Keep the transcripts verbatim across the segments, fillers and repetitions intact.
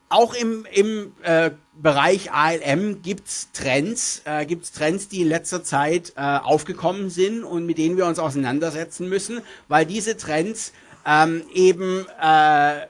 Auch im, im äh, Bereich A L M gibt's Trends, äh, gibt's Trends, die in letzter Zeit äh, aufgekommen sind und mit denen wir uns auseinandersetzen müssen, weil diese Trends ähm, eben äh,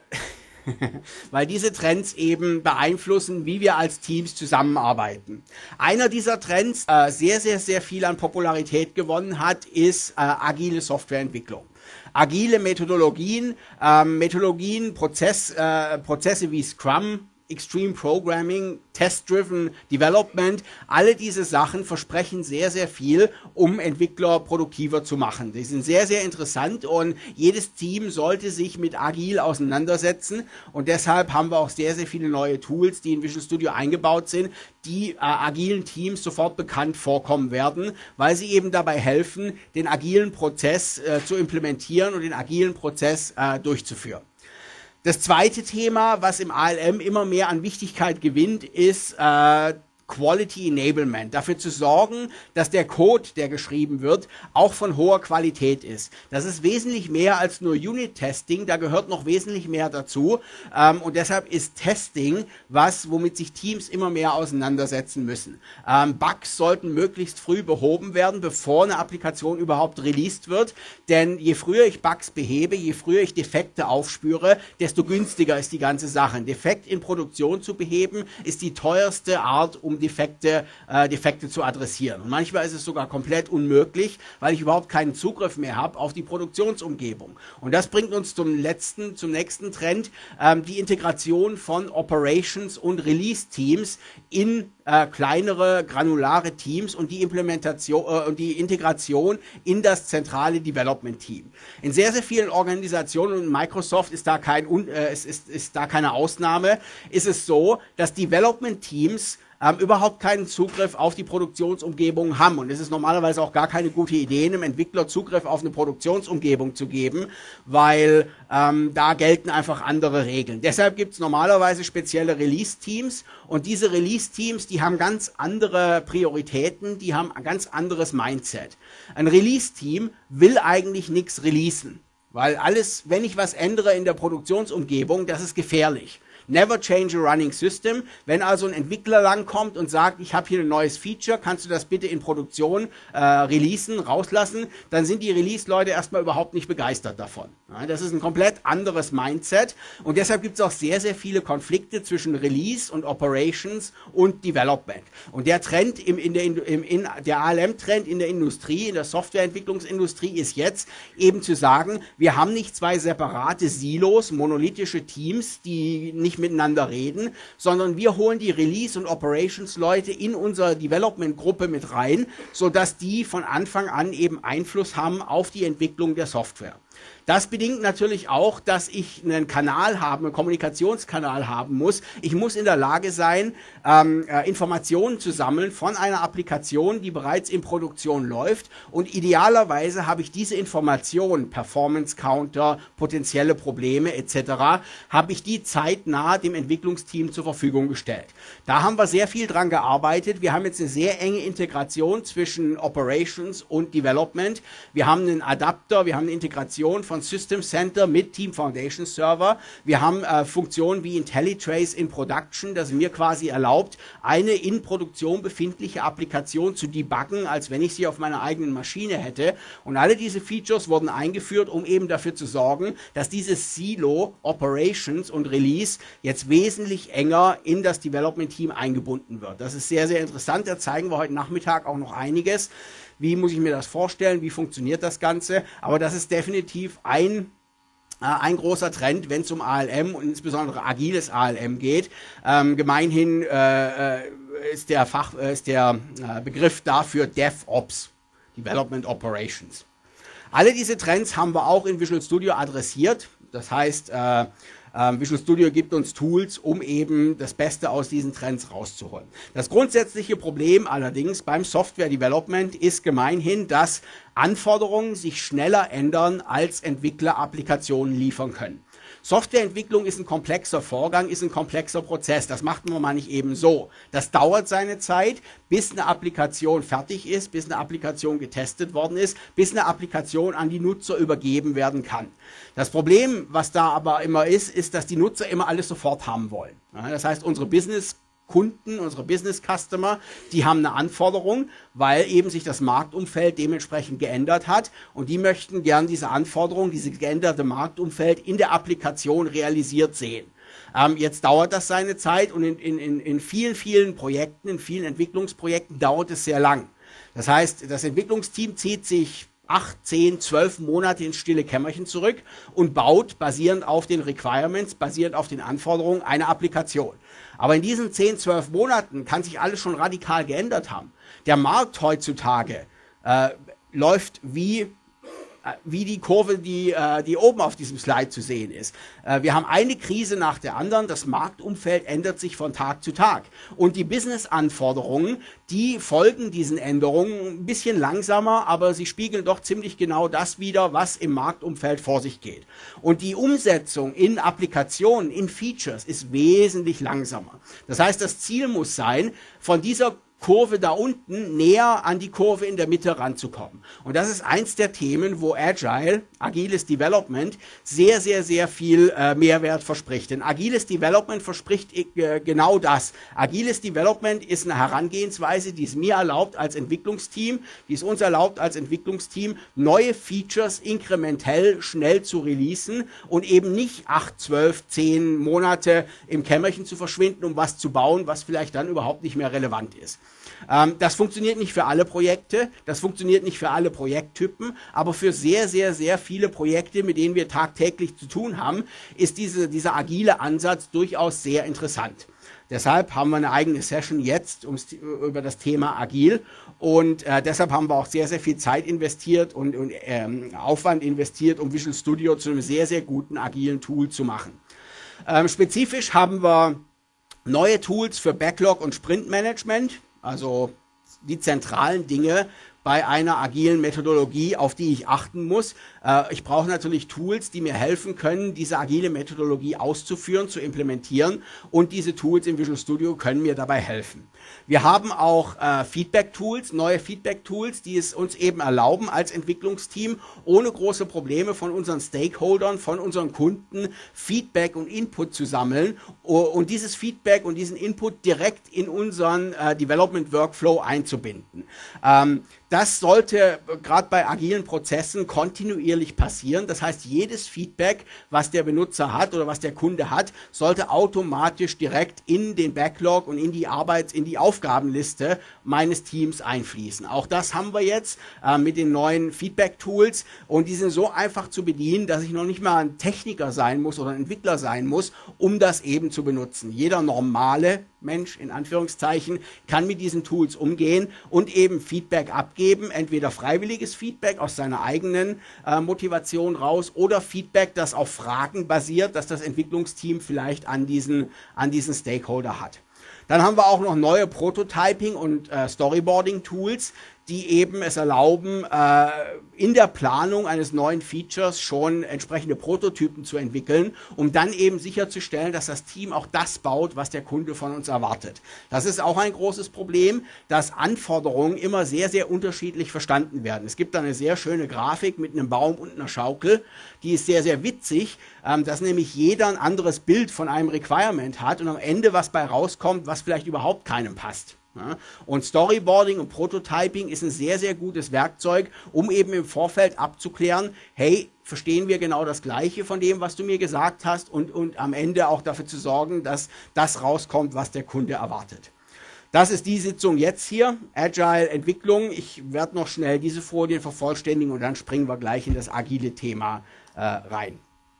weil diese Trends eben beeinflussen, wie wir als Teams zusammenarbeiten. Einer dieser Trends, äh, sehr, sehr, sehr viel an Popularität gewonnen hat, ist äh, agile Softwareentwicklung. Agile Methodologien, ähm, Methodologien, Prozess, äh, Prozesse wie Scrum, Extreme Programming, Test-Driven Development, alle diese Sachen versprechen sehr, sehr viel, um Entwickler produktiver zu machen. Die sind sehr, sehr interessant und jedes Team sollte sich mit Agil auseinandersetzen und deshalb haben wir auch sehr, sehr viele neue Tools, die in Visual Studio eingebaut sind, die äh, agilen Teams sofort bekannt vorkommen werden, weil sie eben dabei helfen, den agilen Prozess äh, zu implementieren und den agilen Prozess äh, durchzuführen. Das zweite Thema, was im A L M immer mehr an Wichtigkeit gewinnt, ist äh, Quality Enablement, dafür zu sorgen, dass der Code, der geschrieben wird, auch von hoher Qualität ist. Das ist wesentlich mehr als nur Unit-Testing, da gehört noch wesentlich mehr dazu ähm, und deshalb ist Testing was, womit sich Teams immer mehr auseinandersetzen müssen. Ähm, Bugs sollten möglichst früh behoben werden, bevor eine Applikation überhaupt released wird, denn je früher ich Bugs behebe, je früher ich Defekte aufspüre, desto günstiger ist die ganze Sache. Ein Defekt in Produktion zu beheben, ist die teuerste Art, um Defekte, äh, Defekte zu adressieren. Und manchmal ist es sogar komplett unmöglich, weil ich überhaupt keinen Zugriff mehr habe auf die Produktionsumgebung. Und das bringt uns zum letzten, zum nächsten Trend, ähm, die Integration von Operations und Release-Teams in äh, kleinere, granulare Teams und die Implementation äh, und die Integration in das zentrale Development-Team. In sehr, sehr vielen Organisationen, und Microsoft ist da kein, äh, ist, ist, ist da keine Ausnahme, ist es so, dass Development-Teams Ähm, überhaupt keinen Zugriff auf die Produktionsumgebung haben. Und es ist normalerweise auch gar keine gute Idee, einem Entwickler Zugriff auf eine Produktionsumgebung zu geben, weil ähm, da gelten einfach andere Regeln. Deshalb gibt es normalerweise spezielle Release-Teams und diese Release-Teams, die haben ganz andere Prioritäten, die haben ein ganz anderes Mindset. Ein Release-Team will eigentlich nichts releasen, weil alles, wenn ich was ändere in der Produktionsumgebung, das ist gefährlich. Never change a running system. Wenn also ein Entwickler langkommt und sagt, ich habe hier ein neues Feature, kannst du das bitte in Produktion äh, releasen, rauslassen, dann sind die Release-Leute erstmal überhaupt nicht begeistert davon. Ja, das ist ein komplett anderes Mindset und deshalb gibt es auch sehr, sehr viele Konflikte zwischen Release und Operations und Development. Und der Trend, im, in der, im, in, der A L M-Trend in der Industrie, in der Softwareentwicklungsindustrie ist jetzt eben zu sagen, wir haben nicht zwei separate Silos, monolithische Teams, die nicht miteinander reden, sondern wir holen die Release- und Operations-Leute in unsere Development-Gruppe mit rein, sodass die von Anfang an eben Einfluss haben auf die Entwicklung der Software. Das bedingt natürlich auch, dass ich einen Kanal habe, einen Kommunikationskanal haben muss. Ich muss in der Lage sein, ähm, äh, Informationen zu sammeln von einer Applikation, die bereits in Produktion läuft. Und idealerweise habe ich diese Informationen, Performance Counter, potenzielle Probleme et cetera, habe ich die zeitnah dem Entwicklungsteam zur Verfügung gestellt. Da haben wir sehr viel dran gearbeitet. Wir haben jetzt eine sehr enge Integration zwischen Operations und Development. Wir haben einen Adapter, wir haben eine Integration von System Center mit Team Foundation Server. Wir haben äh, Funktionen wie IntelliTrace in Production, das mir quasi erlaubt, eine in Produktion befindliche Applikation zu debuggen, als wenn ich sie auf meiner eigenen Maschine hätte. Und alle diese Features wurden eingeführt, um eben dafür zu sorgen, dass dieses Silo Operations und Release jetzt wesentlich enger in das Development Team eingebunden wird. Das ist sehr, sehr interessant. Da zeigen wir heute Nachmittag auch noch einiges. Wie muss ich mir das vorstellen? Wie funktioniert das Ganze? Aber das ist definitiv ein, äh, ein großer Trend, wenn es um A L M und insbesondere agiles A L M geht. Ähm, gemeinhin äh, ist der, Fach, äh, ist der äh, Begriff dafür DevOps, Development Operations. Alle diese Trends haben wir auch in Visual Studio adressiert. Das heißt, äh, Ähm, Visual Studio gibt uns Tools, um eben das Beste aus diesen Trends rauszuholen. Das grundsätzliche Problem allerdings beim Software Development ist gemeinhin, dass Anforderungen sich schneller ändern, als Entwickler Applikationen liefern können. Softwareentwicklung ist ein komplexer Vorgang, ist ein komplexer Prozess. Das macht man mal nicht eben so. Das dauert seine Zeit, bis eine Applikation fertig ist, bis eine Applikation getestet worden ist, bis eine Applikation an die Nutzer übergeben werden kann. Das Problem, was da aber immer ist, ist, dass die Nutzer immer alles sofort haben wollen. Das heißt, unsere Business Kunden, unsere Business Customer, die haben eine Anforderung, weil eben sich das Marktumfeld dementsprechend geändert hat und die möchten gern diese Anforderung, dieses geänderte Marktumfeld in der Applikation realisiert sehen. Ähm, jetzt dauert das seine Zeit und in, in, in vielen, vielen Projekten, in vielen Entwicklungsprojekten dauert es sehr lang. Das heißt, das Entwicklungsteam zieht sich acht, zehn, zwölf Monate ins stille Kämmerchen zurück und baut basierend auf den Requirements, basierend auf den Anforderungen eine Applikation. Aber in diesen zehn, zwölf Monaten kann sich alles schon radikal geändert haben. Der Markt heutzutage äh, läuft wie, äh, wie die Kurve, die, äh, die oben auf diesem Slide zu sehen ist. Äh, wir haben eine Krise nach der anderen, das Marktumfeld ändert sich von Tag zu Tag. Und die Business-Anforderungen, die folgen diesen Änderungen ein bisschen langsamer, aber sie spiegeln doch ziemlich genau das wider, was im Marktumfeld vor sich geht. Und die Umsetzung in Applikationen, in Features ist wesentlich langsamer. Das heißt, das Ziel muss sein, von dieser Kurve da unten näher an die Kurve in der Mitte ranzukommen. Und das ist eins der Themen, wo Agile, agiles Development, sehr, sehr, sehr viel äh, Mehrwert verspricht. Denn agiles Development verspricht äh, genau das. Agiles Development ist eine Herangehensweise, die es mir erlaubt als Entwicklungsteam, die es uns erlaubt als Entwicklungsteam, neue Features inkrementell schnell zu releasen und eben nicht acht, zwölf, zehn Monate im Kämmerchen zu verschwinden, um was zu bauen, was vielleicht dann überhaupt nicht mehr relevant ist. Ähm, das funktioniert nicht für alle Projekte, das funktioniert nicht für alle Projekttypen, aber für sehr, sehr, sehr viele Projekte, mit denen wir tagtäglich zu tun haben, ist diese, dieser agile Ansatz durchaus sehr interessant. Deshalb haben wir eine eigene Session jetzt ums, über das Thema Agil und äh, deshalb haben wir auch sehr, sehr viel Zeit investiert und, und ähm, Aufwand investiert, um Visual Studio zu einem sehr, sehr guten agilen Tool zu machen. Ähm, spezifisch haben wir neue Tools für Backlog und Sprintmanagement, also die zentralen Dinge bei einer agilen Methodologie, auf die ich achten muss. Äh, ich brauche natürlich Tools, die mir helfen können, diese agile Methodologie auszuführen, zu implementieren und diese Tools im Visual Studio können mir dabei helfen. Wir haben auch äh, Feedback-Tools, neue Feedback-Tools, die es uns eben erlauben, als Entwicklungsteam ohne große Probleme von unseren Stakeholdern, von unseren Kunden Feedback und Input zu sammeln und dieses Feedback und diesen Input direkt in unseren äh, Development-Workflow einzubinden. Ähm, Das sollte gerade bei agilen Prozessen kontinuierlich passieren. Das heißt, jedes Feedback, was der Benutzer hat oder was der Kunde hat, sollte automatisch direkt in den Backlog und in die Arbeits-, in die Aufgabenliste meines Teams einfließen. Auch das haben wir jetzt äh, mit den neuen Feedback-Tools und die sind so einfach zu bedienen, dass ich noch nicht mal ein Techniker sein muss oder ein Entwickler sein muss, um das eben zu benutzen. Jeder normale Mensch, in Anführungszeichen, kann mit diesen Tools umgehen und eben Feedback abgeben, entweder freiwilliges Feedback aus seiner eigenen äh, Motivation raus oder Feedback, das auf Fragen basiert, dass das Entwicklungsteam vielleicht an diesen, an diesen Stakeholder hat. Dann haben wir auch noch neue Prototyping- und äh, Storyboarding-Tools, die eben es erlauben, äh, in der Planung eines neuen Features schon entsprechende Prototypen zu entwickeln, um dann eben sicherzustellen, dass das Team auch das baut, was der Kunde von uns erwartet. Das ist auch ein großes Problem, dass Anforderungen immer sehr, sehr unterschiedlich verstanden werden. Es gibt da eine sehr schöne Grafik mit einem Baum und einer Schaukel, die ist sehr, sehr witzig, ähm, dass nämlich jeder ein anderes Bild von einem Requirement hat und am Ende was bei rauskommt, was vielleicht überhaupt keinem passt. Ja, und Storyboarding und Prototyping ist ein sehr, sehr gutes Werkzeug, um eben im Vorfeld abzuklären, hey, verstehen wir genau das Gleiche von dem, was du mir gesagt hast und, und am Ende auch dafür zu sorgen, dass das rauskommt, was der Kunde erwartet. Das ist die Sitzung jetzt hier, Agile Entwicklung. Ich werde noch schnell diese Folien vervollständigen und dann springen wir gleich in das agile Thema äh, rein.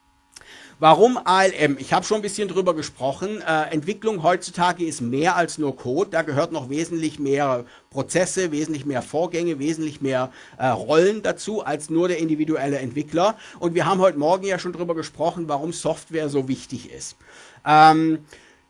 Warum A L M? Ich habe schon ein bisschen drüber gesprochen. Äh, Entwicklung heutzutage ist mehr als nur Code. Da gehört noch wesentlich mehr Prozesse, wesentlich mehr Vorgänge, wesentlich mehr äh, Rollen dazu als nur der individuelle Entwickler. Und wir haben heute Morgen ja schon drüber gesprochen, warum Software so wichtig ist. Ähm,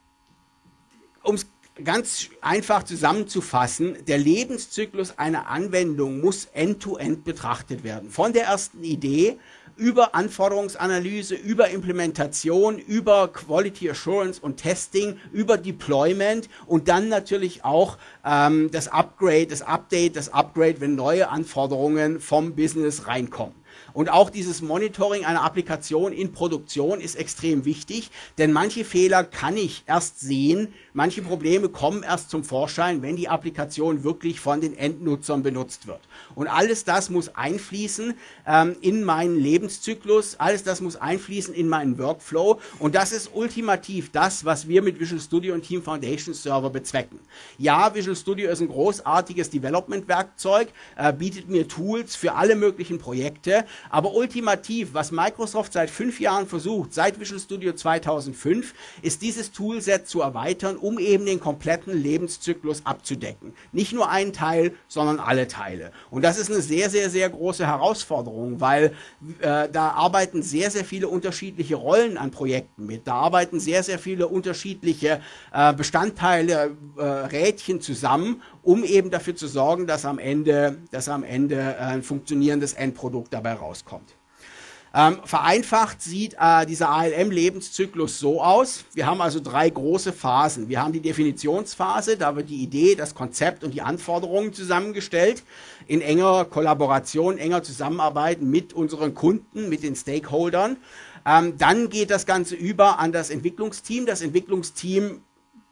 um es ganz einfach zusammenzufassen, der Lebenszyklus einer Anwendung muss end-to-end betrachtet werden. Von der ersten Idee über Anforderungsanalyse, über Implementation, über Quality Assurance und Testing, über Deployment und dann natürlich auch ähm, das Upgrade, das Update, das Upgrade, wenn neue Anforderungen vom Business reinkommen. Und auch dieses Monitoring einer Applikation in Produktion ist extrem wichtig, denn manche Fehler kann ich erst sehen, manche Probleme kommen erst zum Vorschein, wenn die Applikation wirklich von den Endnutzern benutzt wird. Und alles das muss einfließen ähm, in meinen Lebenszyklus, alles das muss einfließen in meinen Workflow und das ist ultimativ das, was wir mit Visual Studio und Team Foundation Server bezwecken. Ja, Visual Studio ist ein großartiges Development-Werkzeug, äh, bietet mir Tools für alle möglichen Projekte, aber ultimativ, was Microsoft seit fünf Jahren versucht, seit Visual Studio zweitausendfünf, ist dieses Toolset zu erweitern, um eben den kompletten Lebenszyklus abzudecken. Nicht nur einen Teil, sondern alle Teile. Und das ist eine sehr, sehr, sehr große Herausforderung, weil äh, da arbeiten sehr, sehr viele unterschiedliche Rollen an Projekten mit. Da arbeiten sehr, sehr viele unterschiedliche äh, Bestandteile, äh, Rädchen zusammen, um eben dafür zu sorgen, dass am Ende, dass am Ende äh, ein funktionierendes Endprodukt dabei rauskommt. Ähm, vereinfacht sieht äh, dieser A L M-Lebenszyklus so aus. Wir haben also drei große Phasen. Wir haben die Definitionsphase, da wird die Idee, das Konzept und die Anforderungen zusammengestellt, in enger Kollaboration, enger Zusammenarbeit mit unseren Kunden, mit den Stakeholdern. Ähm, dann geht das Ganze über an das Entwicklungsteam. Das Entwicklungsteam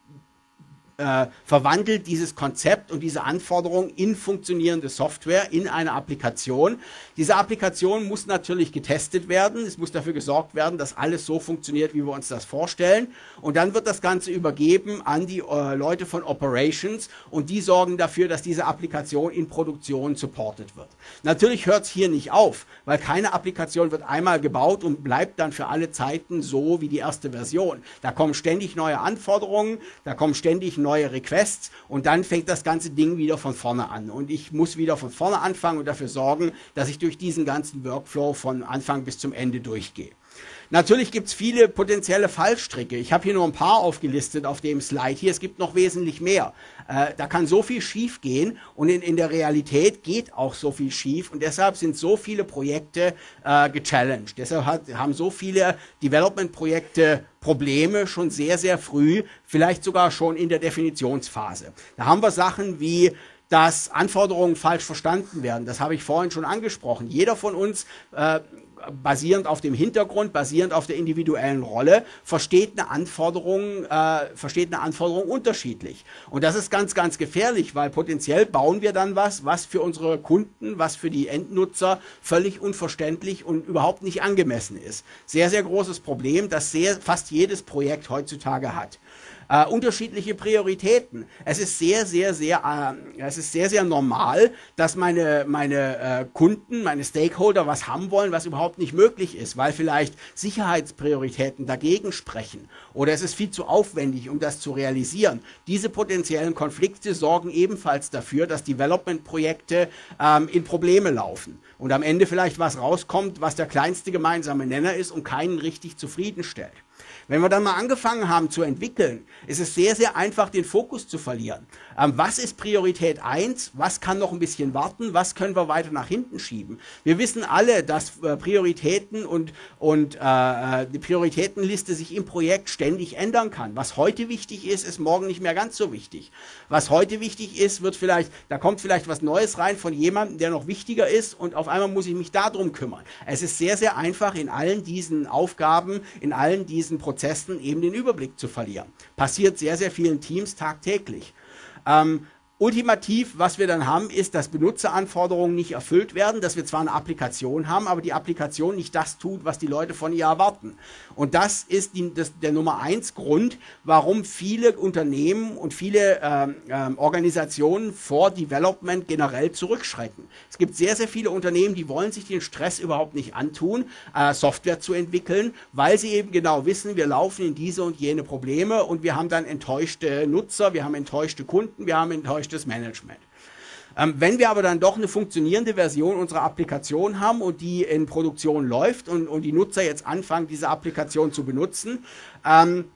Äh, verwandelt dieses Konzept und diese Anforderung in funktionierende Software, in eine Applikation. Diese Applikation muss natürlich getestet werden. Es muss dafür gesorgt werden, dass alles so funktioniert, wie wir uns das vorstellen. Und dann wird das Ganze übergeben an die äh, Leute von Operations und die sorgen dafür, dass diese Applikation in Produktion supported wird. Natürlich hört es hier nicht auf, weil keine Applikation wird einmal gebaut und bleibt dann für alle Zeiten so wie die erste Version. Da kommen ständig neue Anforderungen, da kommen ständig neue neue Requests und dann fängt das ganze Ding wieder von vorne an. Und ich muss wieder von vorne anfangen und dafür sorgen, dass ich durch diesen ganzen Workflow von Anfang bis zum Ende durchgehe. Natürlich gibt es viele potenzielle Fallstricke. Ich habe hier nur ein paar aufgelistet auf dem Slide hier. Es gibt noch wesentlich mehr. Äh, da kann so viel schief gehen und in, in der Realität geht auch so viel schief und deshalb sind so viele Projekte äh, gechallenged. Deshalb hat, haben so viele Development-Projekte Probleme schon sehr, sehr früh, vielleicht sogar schon in der Definitionsphase. Da haben wir Sachen wie dass Anforderungen falsch verstanden werden. Das habe ich vorhin schon angesprochen. Jeder von uns äh, basierend auf dem Hintergrund, basierend auf der individuellen Rolle, versteht eine Anforderung, äh, versteht eine Anforderung unterschiedlich. Und das ist ganz, ganz gefährlich, weil potenziell bauen wir dann was, was für unsere Kunden, was für die Endnutzer völlig unverständlich und überhaupt nicht angemessen ist. Sehr, sehr großes Problem, das sehr, fast jedes Projekt heutzutage hat. Äh, unterschiedliche Prioritäten. Es ist sehr, sehr, sehr, äh, es ist sehr, sehr normal, dass meine, meine äh, Kunden, meine Stakeholder was haben wollen, was überhaupt nicht möglich ist, weil vielleicht Sicherheitsprioritäten dagegen sprechen oder es ist viel zu aufwendig, um das zu realisieren. Diese potenziellen Konflikte sorgen ebenfalls dafür, dass Development-Projekte ähm, in Probleme laufen und am Ende vielleicht was rauskommt, was der kleinste gemeinsame Nenner ist und keinen richtig zufriedenstellt. Wenn wir dann mal angefangen haben zu entwickeln, ist es sehr, sehr einfach, den Fokus zu verlieren. Ähm, was ist Priorität eins? Was kann noch ein bisschen warten? Was können wir weiter nach hinten schieben? Wir wissen alle, dass äh, Prioritäten und, und äh, die Prioritätenliste sich im Projekt ständig ändern kann. Was heute wichtig ist, ist morgen nicht mehr ganz so wichtig. Was heute wichtig ist, wird vielleicht, da kommt vielleicht was Neues rein von jemandem, der noch wichtiger ist und auf einmal muss ich mich darum kümmern. Es ist sehr, sehr einfach, in allen diesen Aufgaben, in allen diesen Prozessen eben den Überblick zu verlieren. Passiert sehr, sehr vielen Teams tagtäglich. Ähm, Ultimativ, was wir dann haben, ist, dass Benutzeranforderungen nicht erfüllt werden, dass wir zwar eine Applikation haben, aber die Applikation nicht das tut, was die Leute von ihr erwarten. Und das ist die, das, der Nummer eins Grund, warum viele Unternehmen und viele ähm, ähm, Organisationen vor Development generell zurückschrecken. Es gibt sehr, sehr viele Unternehmen, die wollen sich den Stress überhaupt nicht antun, äh, Software zu entwickeln, weil sie eben genau wissen, wir laufen in diese und jene Probleme und wir haben dann enttäuschte Nutzer, wir haben enttäuschte Kunden, wir haben enttäuschte das Management. Ähm, wenn wir aber dann doch eine funktionierende Version unserer Applikation haben und die in Produktion läuft und, und die Nutzer jetzt anfangen, diese Applikation zu benutzen, ähm,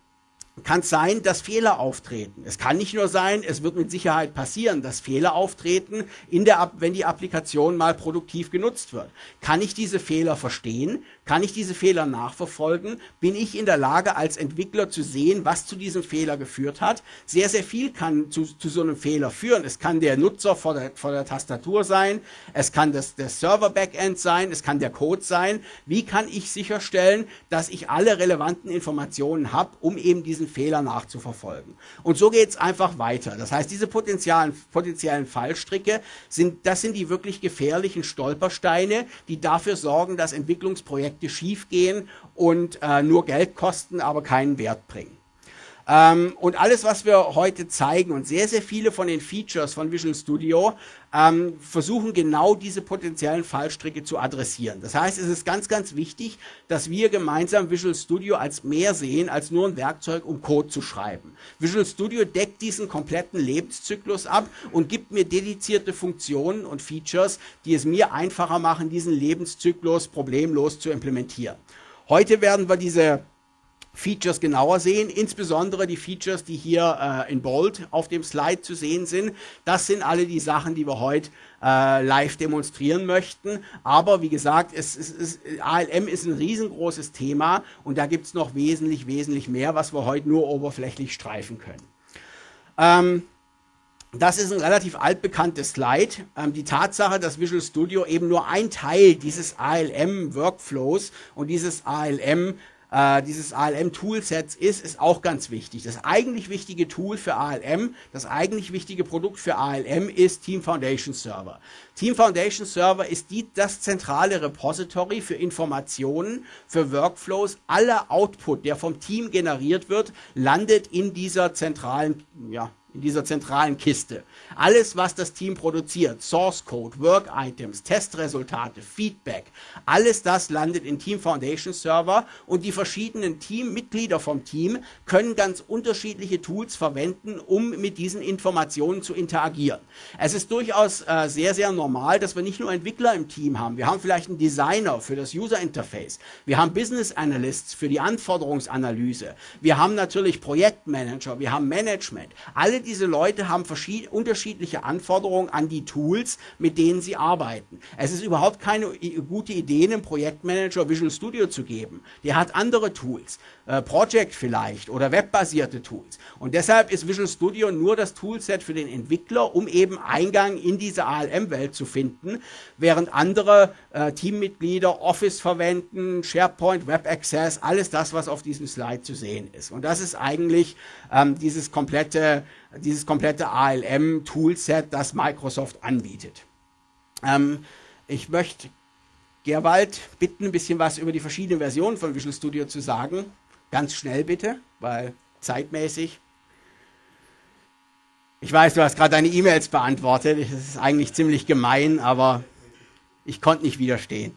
kann es sein, dass Fehler auftreten. Es kann nicht nur sein, es wird mit Sicherheit passieren, dass Fehler auftreten, in der, wenn die Applikation mal produktiv genutzt wird. Kann ich diese Fehler verstehen? Kann ich diese Fehler nachverfolgen? Bin ich in der Lage, als Entwickler zu sehen, was zu diesem Fehler geführt hat? Sehr, sehr viel kann zu, zu so einem Fehler führen. Es kann der Nutzer vor der, vor der Tastatur sein, es kann das, das Server-Backend sein, es kann der Code sein. Wie kann ich sicherstellen, dass ich alle relevanten Informationen habe, um eben diesen Fehler nachzuverfolgen? Und so geht es einfach weiter. Das heißt, diese potenziellen, potenziellen Fallstricke, sind, das sind die wirklich gefährlichen Stolpersteine, die dafür sorgen, dass Entwicklungsprojekte schief gehen und äh, nur Geld kosten, aber keinen Wert bringen. Ähm, und alles, was wir heute zeigen und sehr, sehr viele von den Features von Visual Studio ähm, versuchen genau diese potenziellen Fallstricke zu adressieren. Das heißt, es ist ganz, ganz wichtig, dass wir gemeinsam Visual Studio als mehr sehen, als nur ein Werkzeug, um Code zu schreiben. Visual Studio deckt diesen kompletten Lebenszyklus ab und gibt mir dedizierte Funktionen und Features, die es mir einfacher machen, diesen Lebenszyklus problemlos zu implementieren. Heute werden wir diese Features genauer sehen, insbesondere die Features, die hier äh, in Bold auf dem Slide zu sehen sind. Das sind alle die Sachen, die wir heute äh, live demonstrieren möchten. Aber wie gesagt, es, es, es, A L M ist ein riesengroßes Thema und da gibt es noch wesentlich, wesentlich mehr, was wir heute nur oberflächlich streifen können. Ähm, Das ist ein relativ altbekanntes Slide. Ähm, die Tatsache, dass Visual Studio eben nur ein Teil dieses A L M-Workflows und dieses A L M Äh, dieses A L M-Toolsets ist, ist auch ganz wichtig. Das eigentlich wichtige Tool für A L M, das eigentlich wichtige Produkt für A L M ist Team Foundation Server. Team Foundation Server ist die, das zentrale Repository für Informationen, für Workflows. Aller Output, der vom Team generiert wird, landet in dieser zentralen, ja, in dieser zentralen Kiste. Alles, was das Team produziert, Source Code, Work Items, Testresultate, Feedback, alles das landet in Team Foundation Server und die verschiedenen Teammitglieder vom Team können ganz unterschiedliche Tools verwenden, um mit diesen Informationen zu interagieren. Es ist durchaus äh, sehr, sehr normal, dass wir nicht nur Entwickler im Team haben. Wir haben vielleicht einen Designer für das User Interface. Wir haben Business Analysts für die Anforderungsanalyse. Wir haben natürlich Projektmanager. Wir haben Management. Alle diese Leute haben unterschiedliche Anforderungen an die Tools, mit denen sie arbeiten. Es ist überhaupt keine gute Idee, einem Projektmanager Visual Studio zu geben. Der hat andere Tools, äh, Project vielleicht oder webbasierte Tools. Und deshalb ist Visual Studio nur das Toolset für den Entwickler, um eben Eingang in diese A L M-Welt zu finden, während andere äh, Teammitglieder Office verwenden, SharePoint, Web Access, alles das, was auf diesem Slide zu sehen ist. Und das ist eigentlich ähm, dieses komplette dieses komplette A L M-Toolset, das Microsoft anbietet. Ähm, ich möchte Gerwald bitten, ein bisschen was über die verschiedenen Versionen von Visual Studio zu sagen. Ganz schnell bitte, weil zeitmäßig. Ich weiß, du hast gerade deine E-Mails beantwortet. Das ist eigentlich ziemlich gemein, aber ich konnte nicht widerstehen.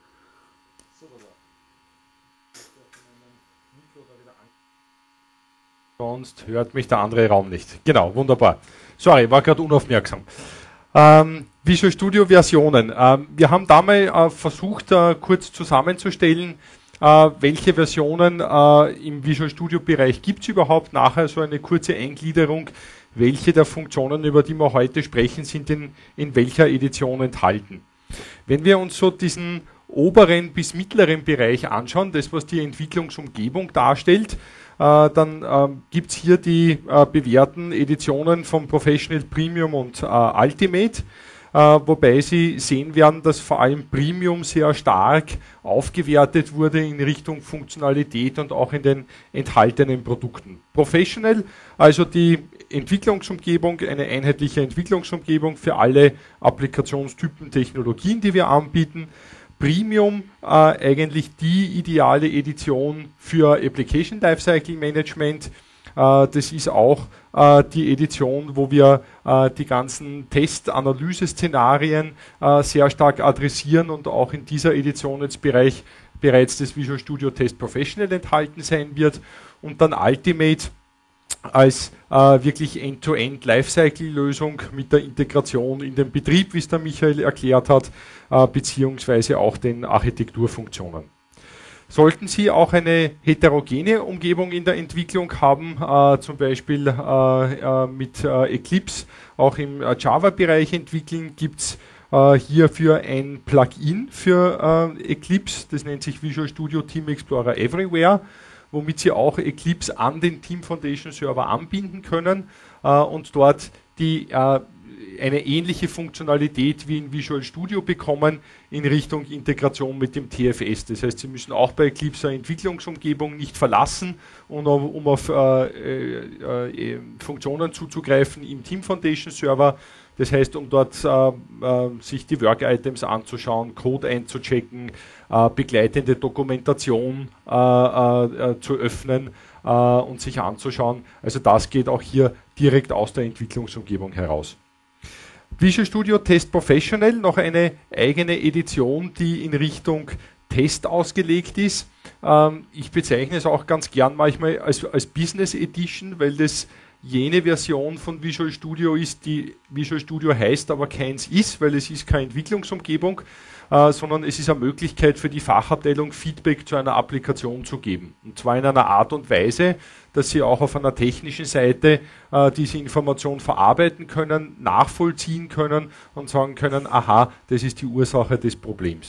Sonst hört mich der andere Raum nicht. Genau, wunderbar. Sorry, war gerade unaufmerksam. Ähm, Visual Studio Versionen. Ähm, wir haben da mal äh, versucht, äh, kurz zusammenzustellen, äh, welche Versionen äh, im Visual Studio Bereich gibt es überhaupt. Nachher so eine kurze Eingliederung, welche der Funktionen, über die wir heute sprechen, sind in, in welcher Edition enthalten. Wenn wir uns so diesen oberen bis mittleren Bereich anschauen, das was die Entwicklungsumgebung darstellt, Äh, dann äh, gibt es hier die äh, bewährten Editionen von Professional, Premium und äh, Ultimate, äh, wobei Sie sehen werden, dass vor allem Premium sehr stark aufgewertet wurde in Richtung Funktionalität und auch in den enthaltenen Produkten. Professional, also die Entwicklungsumgebung, eine einheitliche Entwicklungsumgebung für alle Applikationstypen, Technologien, die wir anbieten. Premium äh, eigentlich die ideale Edition für Application Lifecycle Management. Äh, das ist auch äh, die Edition, wo wir äh, die ganzen Test-Analyse-Szenarien äh, sehr stark adressieren und auch in dieser Edition jetzt Bereich bereits das Visual Studio Test Professional enthalten sein wird. Und dann Ultimate als äh, wirklich End-to-End Lifecycle-Lösung mit der Integration in den Betrieb, wie es der Michael erklärt hat, äh, beziehungsweise auch den Architekturfunktionen. Sollten Sie auch eine heterogene Umgebung in der Entwicklung haben, äh, zum Beispiel äh, äh, mit äh, Eclipse auch im äh, Java-Bereich entwickeln, gibt es äh, hierfür ein Plugin für äh, Eclipse, das nennt sich Visual Studio Team Explorer Everywhere, womit Sie auch Eclipse an den Team Foundation Server anbinden können äh, und dort die äh, eine ähnliche Funktionalität wie in Visual Studio bekommen in Richtung Integration mit dem T F S. Das heißt, Sie müssen auch bei Eclipse eine Entwicklungsumgebung nicht verlassen, um, um auf äh, äh, Funktionen zuzugreifen im Team Foundation Server. Das heißt, um dort äh, äh, sich die Work-Items anzuschauen, Code einzuchecken, äh, begleitende Dokumentation äh, äh, zu öffnen äh, und sich anzuschauen. Also das geht auch hier direkt aus der Entwicklungsumgebung heraus. Visual Studio Test Professional, noch eine eigene Edition, die in Richtung Test ausgelegt ist. Ähm, ich bezeichne es auch ganz gern manchmal als, als Business Edition, weil das jene Version von Visual Studio ist, die Visual Studio heißt, aber keins ist, weil es ist keine Entwicklungsumgebung, äh, sondern es ist eine Möglichkeit für die Fachabteilung, Feedback zu einer Applikation zu geben. Und zwar in einer Art und Weise, dass sie auch auf einer technischen Seite äh, diese Information verarbeiten können, nachvollziehen können und sagen können, aha, das ist die Ursache des Problems.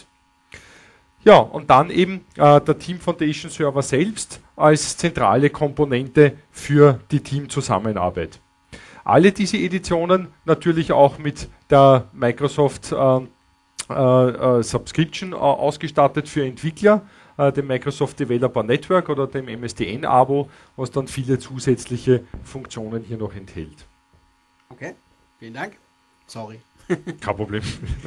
Ja, und dann eben äh, der Team Foundation Server selbst als zentrale Komponente für die Teamzusammenarbeit. Alle diese Editionen natürlich auch mit der Microsoft äh, äh, Subscription äh, ausgestattet für Entwickler, äh, dem Microsoft Developer Network oder dem M S D N-Abo, was dann viele zusätzliche Funktionen hier noch enthält. Okay, vielen Dank. Sorry. Kein Problem.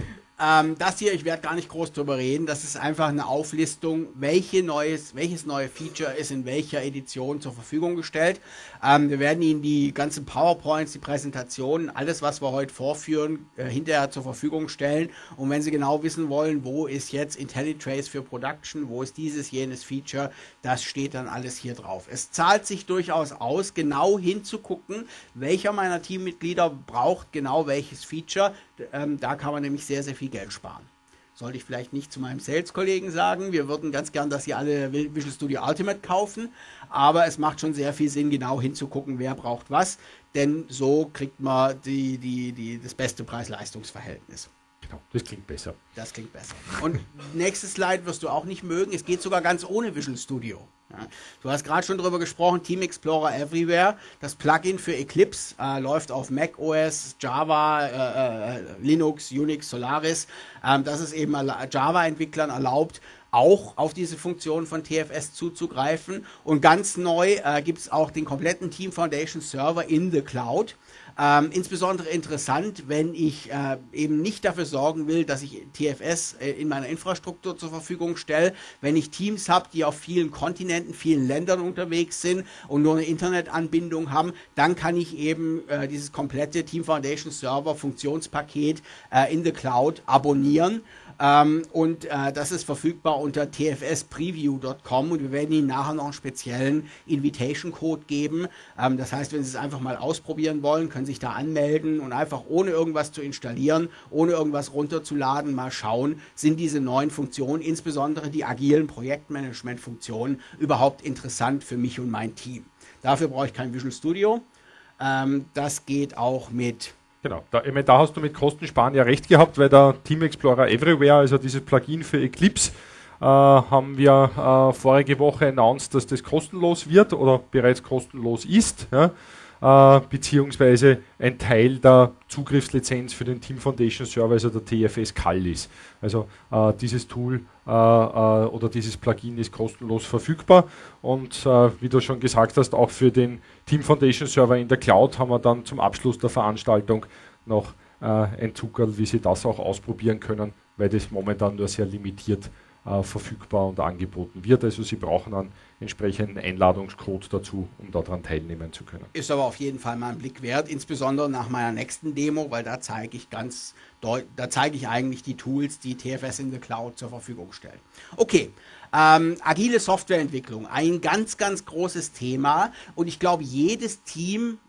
Ähm, das hier, ich werde gar nicht groß drüber reden, das ist einfach eine Auflistung, welche neues, welches neue Feature ist in welcher Edition zur Verfügung gestellt. Ähm, wir werden Ihnen die ganzen PowerPoints, die Präsentationen, alles was wir heute vorführen, äh, hinterher zur Verfügung stellen. Und wenn Sie genau wissen wollen, wo ist jetzt IntelliTrace für Production, wo ist dieses, jenes Feature, das steht dann alles hier drauf. Es zahlt sich durchaus aus, genau hinzugucken, welcher meiner Teammitglieder braucht genau welches Feature. Ähm, da kann man nämlich sehr, sehr viel Geld sparen. Sollte ich vielleicht nicht zu meinem Sales-Kollegen sagen, wir würden ganz gern, dass sie alle Visual Studio Ultimate kaufen, aber es macht schon sehr viel Sinn, genau hinzugucken, wer braucht was, denn so kriegt man die, die, die, das beste Preis-Leistungs-Verhältnis. Genau, das klingt besser. Das klingt besser. Und nächstes Slide wirst du auch nicht mögen, es geht sogar ganz ohne Visual Studio. Ja. Du hast gerade schon drüber gesprochen, Team Explorer Everywhere, das Plugin für Eclipse äh, läuft auf Mac O S, Java, äh, äh, Linux, Unix, Solaris. Ähm, das ist eben Java-Entwicklern erlaubt, auch auf diese Funktion von T F S zuzugreifen. Und ganz neu äh, gibt es auch den kompletten Team Foundation Server in the Cloud. Ähm, insbesondere interessant, wenn ich äh, eben nicht dafür sorgen will, dass ich T F S äh, in meiner Infrastruktur zur Verfügung stelle, wenn ich Teams habe, die auf vielen Kontinenten, vielen Ländern unterwegs sind und nur eine Internetanbindung haben, dann kann ich eben äh, dieses komplette Team Foundation Server Funktionspaket äh, in the Cloud abonnieren. Ähm, und äh, das ist verfügbar unter t f s preview punkt com und wir werden Ihnen nachher noch einen speziellen Invitation-Code geben. Ähm, das heißt, wenn Sie es einfach mal ausprobieren wollen, können Sie sich da anmelden und einfach ohne irgendwas zu installieren, ohne irgendwas runterzuladen, mal schauen, sind diese neuen Funktionen, insbesondere die agilen Projektmanagement-Funktionen, überhaupt interessant für mich und mein Team. Dafür brauche ich kein Visual Studio. Ähm, das geht auch mit... Genau, da, ich meine, da hast du mit Kostensparen ja recht gehabt, weil der Team Explorer Everywhere, also dieses Plugin für Eclipse, äh, haben wir äh, vorige Woche announced, dass das kostenlos wird oder bereits kostenlos ist, ja, äh, beziehungsweise ein Teil der Zugriffslizenz für den Team Foundation Server, also der T F S C A L ist. Also äh, dieses Tool äh, äh, oder dieses Plugin ist kostenlos verfügbar und äh, wie du schon gesagt hast, auch für den Team Foundation Server in der Cloud haben wir dann zum Abschluss der Veranstaltung noch äh, ein Zuckerl, wie Sie das auch ausprobieren können, weil das momentan nur sehr limitiert äh, verfügbar und angeboten wird. Also Sie brauchen einen entsprechenden Einladungscode dazu, um daran teilnehmen zu können. Ist aber auf jeden Fall mal ein Blick wert, insbesondere nach meiner nächsten Demo, weil da zeige ich ganz da zeige ich eigentlich die Tools, die T F S in the Cloud zur Verfügung stellt. Okay, ähm, agile Softwareentwicklung, ein ganz, ganz großes Thema und ich glaube, jedes Team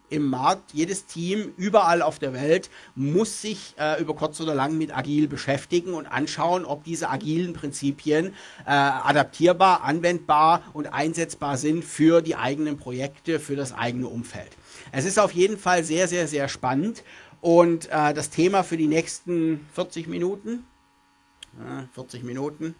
im Markt, jedes Team überall auf der Welt muss sich äh, über kurz oder lang mit Agil beschäftigen und anschauen, ob diese agilen Prinzipien äh, adaptierbar, anwendbar und einsetzbar sind für die eigenen Projekte, für das eigene Umfeld. Es ist auf jeden Fall sehr, sehr, sehr spannend und äh, das Thema für die nächsten vierzig Minuten, äh, vierzig Minuten,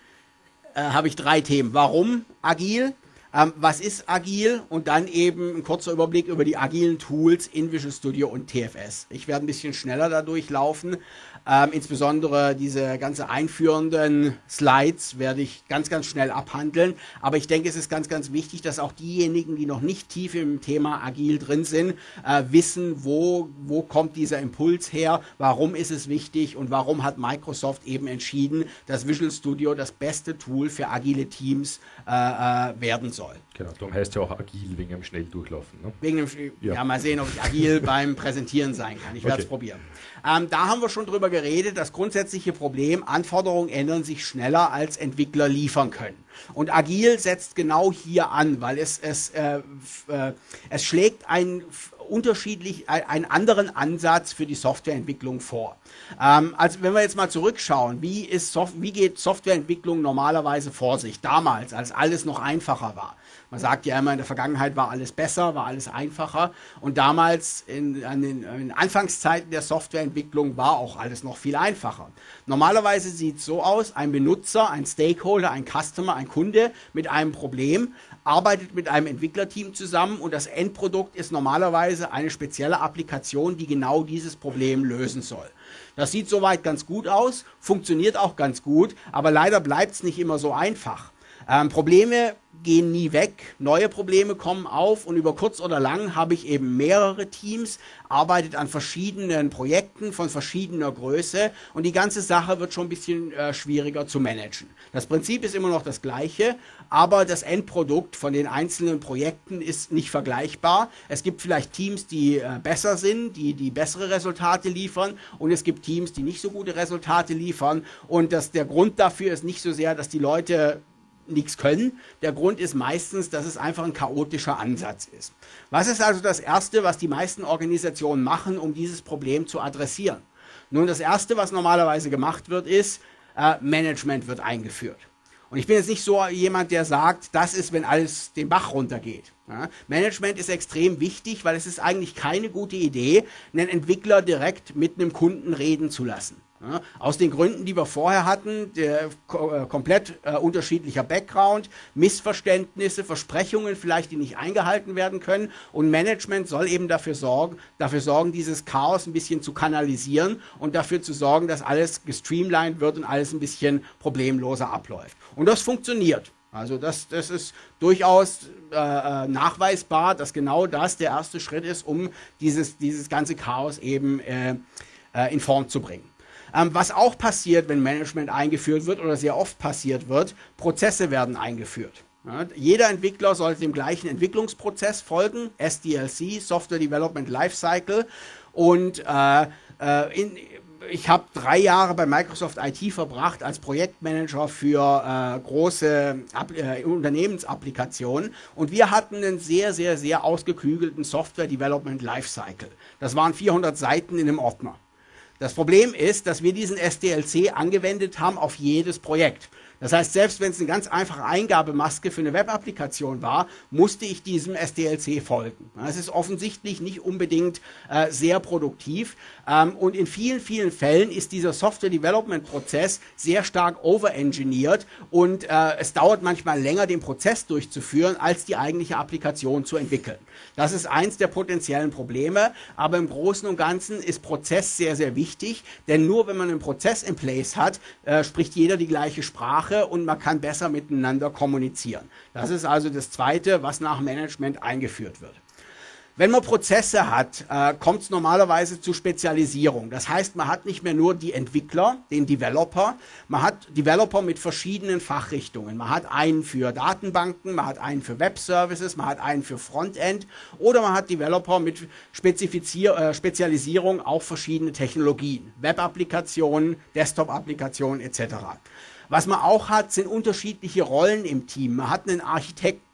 äh, habe ich drei Themen. Warum agil? Ähm, was ist agil? Und dann eben ein kurzer Überblick über die agilen Tools in Visual Studio und T F S. Ich werde ein bisschen schneller da durchlaufen. Ähm, insbesondere diese ganze einführenden Slides werde ich ganz, ganz schnell abhandeln. Aber ich denke, es ist ganz, ganz wichtig, dass auch diejenigen, die noch nicht tief im Thema agil drin sind, äh, wissen, wo, wo kommt dieser Impuls her, warum ist es wichtig und warum hat Microsoft eben entschieden, dass Visual Studio das beste Tool für agile Teams äh, äh, werden soll. Genau, darum heißt ja auch agil wegen dem Schnelldurchlaufen. Ne? Wegen dem, ja. ja, mal sehen, ob ich agil beim Präsentieren sein kann. Ich werde es okay. probieren. Ähm, da haben wir schon drüber geredet, das grundsätzliche Problem, Anforderungen ändern sich schneller, als Entwickler liefern können. Und agil setzt genau hier an, weil es, es, äh, äh, es schlägt ein unterschiedlich, einen anderen Ansatz für die Softwareentwicklung vor. Ähm, also wenn wir jetzt mal zurückschauen, wie, ist Sof- wie geht Softwareentwicklung normalerweise vor sich? Damals, als alles noch einfacher war. Man sagt ja immer, in der Vergangenheit war alles besser, war alles einfacher. Und damals, in, an den, in den Anfangszeiten der Softwareentwicklung, war auch alles noch viel einfacher. Normalerweise sieht es so aus, ein Benutzer, ein Stakeholder, ein Customer, ein Kunde mit einem Problem, arbeitet mit einem Entwicklerteam zusammen und das Endprodukt ist normalerweise eine spezielle Applikation, die genau dieses Problem lösen soll. Das sieht soweit ganz gut aus, funktioniert auch ganz gut, aber leider bleibt es nicht immer so einfach. Ähm, Probleme gehen nie weg, neue Probleme kommen auf und über kurz oder lang habe ich eben mehrere Teams, arbeitet an verschiedenen Projekten von verschiedener Größe und die ganze Sache wird schon ein bisschen äh, schwieriger zu managen. Das Prinzip ist immer noch das gleiche, aber das Endprodukt von den einzelnen Projekten ist nicht vergleichbar. Es gibt vielleicht Teams, die äh, besser sind, die, die bessere Resultate liefern und es gibt Teams, die nicht so gute Resultate liefern und das, der Grund dafür ist nicht so sehr, dass die Leute nichts können. Der Grund ist meistens, dass es einfach ein chaotischer Ansatz ist. Was ist also das Erste, was die meisten Organisationen machen, um dieses Problem zu adressieren? Nun, das Erste, was normalerweise gemacht wird, ist, äh, Management wird eingeführt. Und ich bin jetzt nicht so jemand, der sagt, das ist, wenn alles den Bach runtergeht. Ja, Management ist extrem wichtig, weil es ist eigentlich keine gute Idee, einen Entwickler direkt mit einem Kunden reden zu lassen. Ja, aus den Gründen, die wir vorher hatten, der, äh, komplett äh, unterschiedlicher Background, Missverständnisse, Versprechungen vielleicht, die nicht eingehalten werden können und Management soll eben dafür sorgen, dafür sorgen, dieses Chaos ein bisschen zu kanalisieren und dafür zu sorgen, dass alles gestreamlined wird und alles ein bisschen problemloser abläuft. Und das funktioniert. Also das, das ist durchaus äh, nachweisbar, dass genau das der erste Schritt ist, um dieses, dieses ganze Chaos eben äh, äh, in Form zu bringen. Ähm, was auch passiert, wenn Management eingeführt wird oder sehr oft passiert wird, Prozesse werden eingeführt. Ja, jeder Entwickler sollte dem gleichen Entwicklungsprozess folgen, S D L C, Software Development Lifecycle. Und äh, äh, in, ich habe drei Jahre bei Microsoft I T verbracht als Projektmanager für äh, große App äh, Unternehmensapplikationen und wir hatten einen sehr, sehr, sehr ausgeklügelten Software Development Lifecycle. Das waren vierhundert Seiten in einem Ordner. Das Problem ist, dass wir diesen S D L C angewendet haben auf jedes Projekt. Das heißt, selbst wenn es eine ganz einfache Eingabemaske für eine Web-Applikation war, musste ich diesem S D L C folgen. Es ist offensichtlich nicht unbedingt äh, sehr produktiv ähm, und in vielen, vielen Fällen ist dieser Software-Development-Prozess sehr stark overengineert und äh, es dauert manchmal länger, den Prozess durchzuführen, als die eigentliche Applikation zu entwickeln. Das ist eins der potenziellen Probleme, aber im Großen und Ganzen ist Prozess sehr, sehr wichtig, denn nur wenn man einen Prozess in place hat, äh, spricht jeder die gleiche Sprache und man kann besser miteinander kommunizieren. Das ist also das Zweite, was nach Management eingeführt wird. Wenn man Prozesse hat, äh, kommt es normalerweise zu Spezialisierung. Das heißt, man hat nicht mehr nur die Entwickler, den Developer, man hat Developer mit verschiedenen Fachrichtungen. Man hat einen für Datenbanken, man hat einen für Web-Services, man hat einen für Frontend oder man hat Developer mit Spezifizier äh, Spezialisierung auf verschiedene Technologien, Web-Applikationen, Desktop-Applikationen et cetera. Was man auch hat, sind unterschiedliche Rollen im Team. Man hat einen Architekten,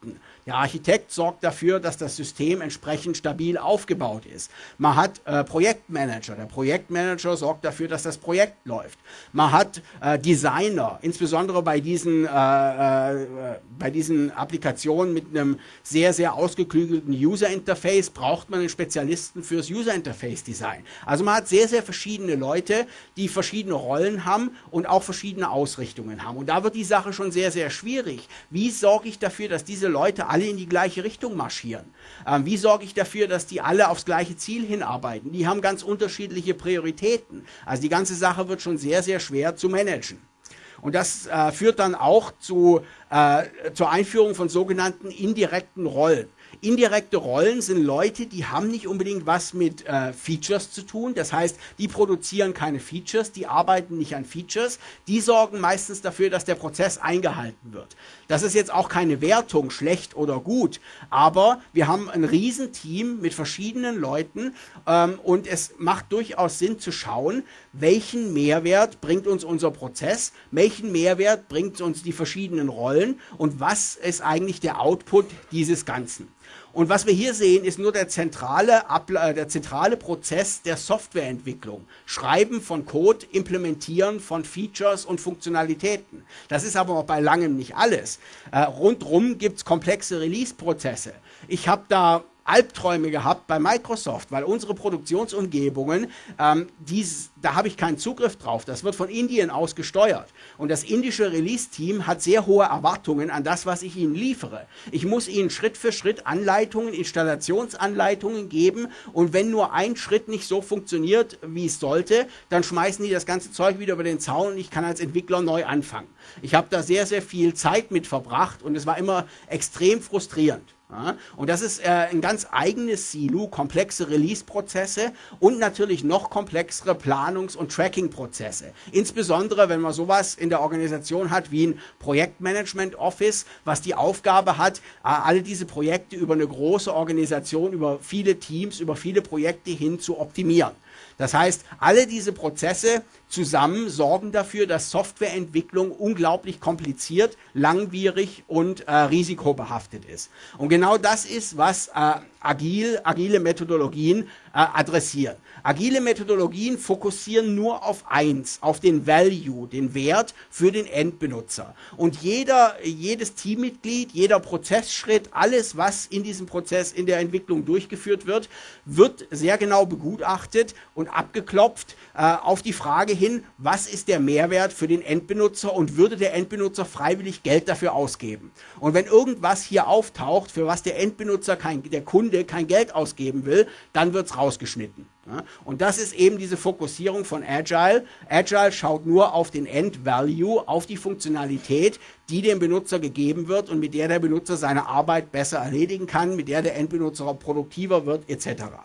Der Architekt sorgt dafür, dass das System entsprechend stabil aufgebaut ist. Man hat äh, Projektmanager. Der Projektmanager sorgt dafür, dass das Projekt läuft. Man hat äh, Designer, insbesondere bei diesen, äh, äh, bei diesen Applikationen mit einem sehr, sehr ausgeklügelten User-Interface braucht man einen Spezialisten fürs User-Interface-Design. Also man hat sehr, sehr verschiedene Leute, die verschiedene Rollen haben und auch verschiedene Ausrichtungen haben. Und da wird die Sache schon sehr, sehr schwierig. Wie sorge ich dafür, dass diese Leute alle in die gleiche Richtung marschieren? Ähm, wie sorge ich dafür, dass die alle aufs gleiche Ziel hinarbeiten? Die haben ganz unterschiedliche Prioritäten. Also die ganze Sache wird schon sehr, sehr schwer zu managen. Und das äh, führt dann auch zu, äh, zur Einführung von sogenannten indirekten Rollen. Indirekte Rollen sind Leute, die haben nicht unbedingt was mit äh, Features zu tun. Das heißt, die produzieren keine Features, die arbeiten nicht an Features. Die sorgen meistens dafür, dass der Prozess eingehalten wird. Das ist jetzt auch keine Wertung, schlecht oder gut. Aber wir haben ein Riesenteam mit verschiedenen Leuten ähm, und es macht durchaus Sinn zu schauen, welchen Mehrwert bringt uns unser Prozess, welchen Mehrwert bringt uns die verschiedenen Rollen und was ist eigentlich der Output dieses Ganzen. Und was wir hier sehen, ist nur der zentrale, Abla- der zentrale Prozess der Softwareentwicklung. Schreiben von Code, Implementieren von Features und Funktionalitäten. Das ist aber bei langem nicht alles. Äh, rundrum gibt es komplexe Release-Prozesse. Ich habe da Albträume gehabt bei Microsoft, weil unsere Produktionsumgebungen, ähm, dies, da habe ich keinen Zugriff drauf. Das wird von Indien aus gesteuert. Und das indische Release-Team hat sehr hohe Erwartungen an das, was ich ihnen liefere. Ich muss ihnen Schritt für Schritt Anleitungen, Installationsanleitungen geben. Und wenn nur ein Schritt nicht so funktioniert, wie es sollte, dann schmeißen die das ganze Zeug wieder über den Zaun und ich kann als Entwickler neu anfangen. Ich habe da sehr, sehr viel Zeit mit verbracht und es war immer extrem frustrierend. Ja, und das ist äh, ein ganz eigenes Silo, komplexe Release-Prozesse und natürlich noch komplexere Planungs- und Tracking-Prozesse. Insbesondere, wenn man sowas in der Organisation hat wie ein Projektmanagement-Office, was die Aufgabe hat, äh, alle diese Projekte über eine große Organisation, über viele Teams, über viele Projekte hin zu optimieren. Das heißt, alle diese Prozesse zusammen sorgen dafür, dass Softwareentwicklung unglaublich kompliziert, langwierig und äh, risikobehaftet ist. Und genau das ist, was äh, agil, agile Methodologien äh, adressieren. Agile Methodologien fokussieren nur auf eins, auf den Value, den Wert für den Endbenutzer. Und jeder, jedes Teammitglied, jeder Prozessschritt, alles, was in diesem Prozess in der Entwicklung durchgeführt wird, wird sehr genau begutachtet und abgeklopft äh, auf die Frage hin, was ist der Mehrwert für den Endbenutzer und würde der Endbenutzer freiwillig Geld dafür ausgeben. Und wenn irgendwas hier auftaucht, für was der Endbenutzer, kein, der Kunde kein Geld ausgeben will, dann wird es rausgeschnitten. Ja, und das ist eben diese Fokussierung von Agile. Agile schaut nur auf den End-Value, auf die Funktionalität, die dem Benutzer gegeben wird und mit der der Benutzer seine Arbeit besser erledigen kann, mit der der Endbenutzer produktiver wird, et cetera.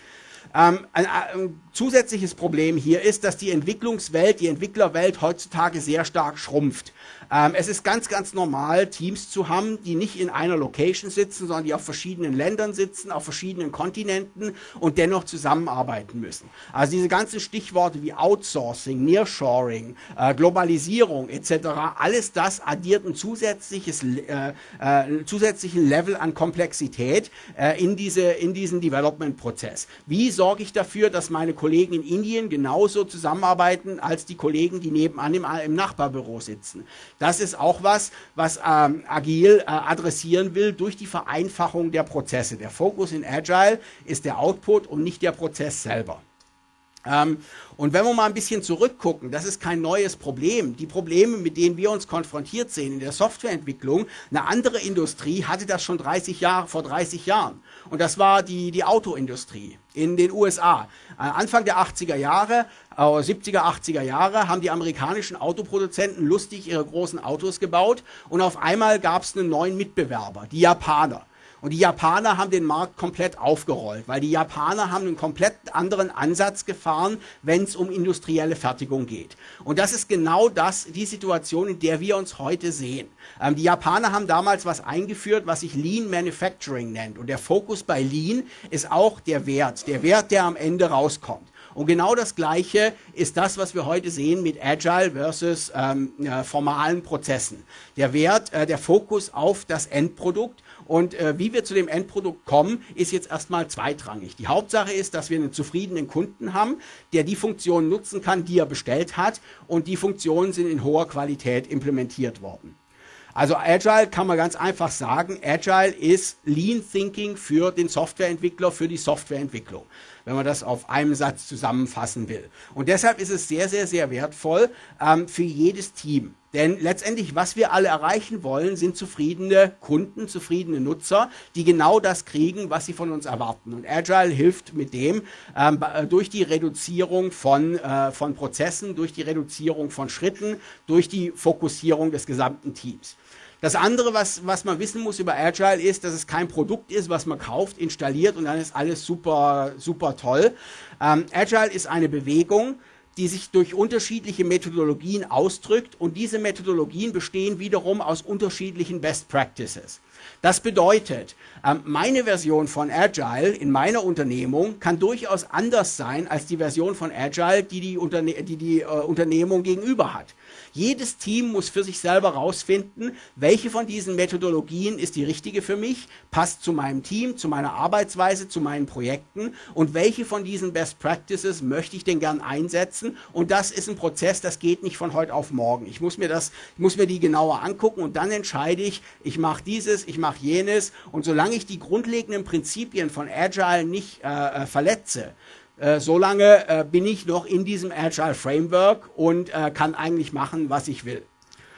Ähm, ein, ein zusätzliches Problem hier ist, dass die Entwicklungswelt, die Entwicklerwelt heutzutage sehr stark schrumpft. Ähm, es ist ganz, ganz normal, Teams zu haben, die nicht in einer Location sitzen, sondern die auf verschiedenen Ländern sitzen, auf verschiedenen Kontinenten und dennoch zusammenarbeiten müssen. Also diese ganzen Stichworte wie Outsourcing, Nearshoring, äh, Globalisierung et cetera, alles das addiert ein zusätzliches, äh, äh, einen zusätzlichen Level an Komplexität äh, in, diese, in diesen Development-Prozess. Wie sorge ich dafür, dass meine Kollegen in Indien genauso zusammenarbeiten als die Kollegen, die nebenan im, im Nachbarbüro sitzen? Das ist auch was, was ähm, Agil äh, adressieren will durch die Vereinfachung der Prozesse. Der Fokus in Agile ist der Output und nicht der Prozess selber. Ähm, und wenn wir mal ein bisschen zurückgucken, das ist kein neues Problem. Die Probleme, mit denen wir uns konfrontiert sehen in der Softwareentwicklung, eine andere Industrie hatte das schon dreißig Jahre, vor dreißig Jahren. Und das war die, die Autoindustrie in den U S A. Äh, Anfang der achtziger Jahre, äh, siebziger, achtziger Jahre haben die amerikanischen Autoproduzenten lustig ihre großen Autos gebaut und auf einmal gab es einen neuen Mitbewerber, die Japaner. Und die Japaner haben den Markt komplett aufgerollt, weil die Japaner haben einen komplett anderen Ansatz gefahren, wenn es um industrielle Fertigung geht. Und das ist genau das, die Situation, in der wir uns heute sehen. Ähm, die Japaner haben damals was eingeführt, was sich Lean Manufacturing nennt. Und der Fokus bei Lean ist auch der Wert, der Wert, der am Ende rauskommt. Und genau das Gleiche ist das, was wir heute sehen mit Agile versus ähm, äh, formalen Prozessen. Der Wert, äh, der Fokus auf das Endprodukt. Und äh, wie wir zu dem Endprodukt kommen, ist jetzt erstmal zweitrangig. Die Hauptsache ist, dass wir einen zufriedenen Kunden haben, der die Funktionen nutzen kann, die er bestellt hat. Und die Funktionen sind in hoher Qualität implementiert worden. Also Agile kann man ganz einfach sagen, Agile ist Lean Thinking für den Softwareentwickler, für die Softwareentwicklung, wenn man das auf einem Satz zusammenfassen will. Und deshalb ist es sehr, sehr, sehr wertvoll ähm, für jedes Team. Denn letztendlich, was wir alle erreichen wollen, sind zufriedene Kunden, zufriedene Nutzer, die genau das kriegen, was sie von uns erwarten. Und Agile hilft mit dem, ähm, durch die Reduzierung von, äh, von Prozessen, durch die Reduzierung von Schritten, durch die Fokussierung des gesamten Teams. Das andere, was, was man wissen muss über Agile, ist, dass es kein Produkt ist, was man kauft, installiert und dann ist alles super, super toll. Ähm, Agile ist eine Bewegung, die sich durch unterschiedliche Methodologien ausdrückt und diese Methodologien bestehen wiederum aus unterschiedlichen Best Practices. Das bedeutet, meine Version von Agile in meiner Unternehmung kann durchaus anders sein als die Version von Agile, die die, Unterne die, die äh, Unternehmung gegenüber hat. Jedes Team muss für sich selber rausfinden, welche von diesen Methodologien ist die richtige für mich, passt zu meinem Team, zu meiner Arbeitsweise, zu meinen Projekten und welche von diesen Best Practices möchte ich denn gern einsetzen. Und das ist ein Prozess, das geht nicht von heute auf morgen. Ich muss mir das, ich muss mir die genauer angucken und dann entscheide ich, ich mache dieses, ich mache jenes und solange ich die grundlegenden Prinzipien von Agile nicht äh, verletze, Äh, solange äh, bin ich noch in diesem Agile Framework und äh, kann eigentlich machen, was ich will.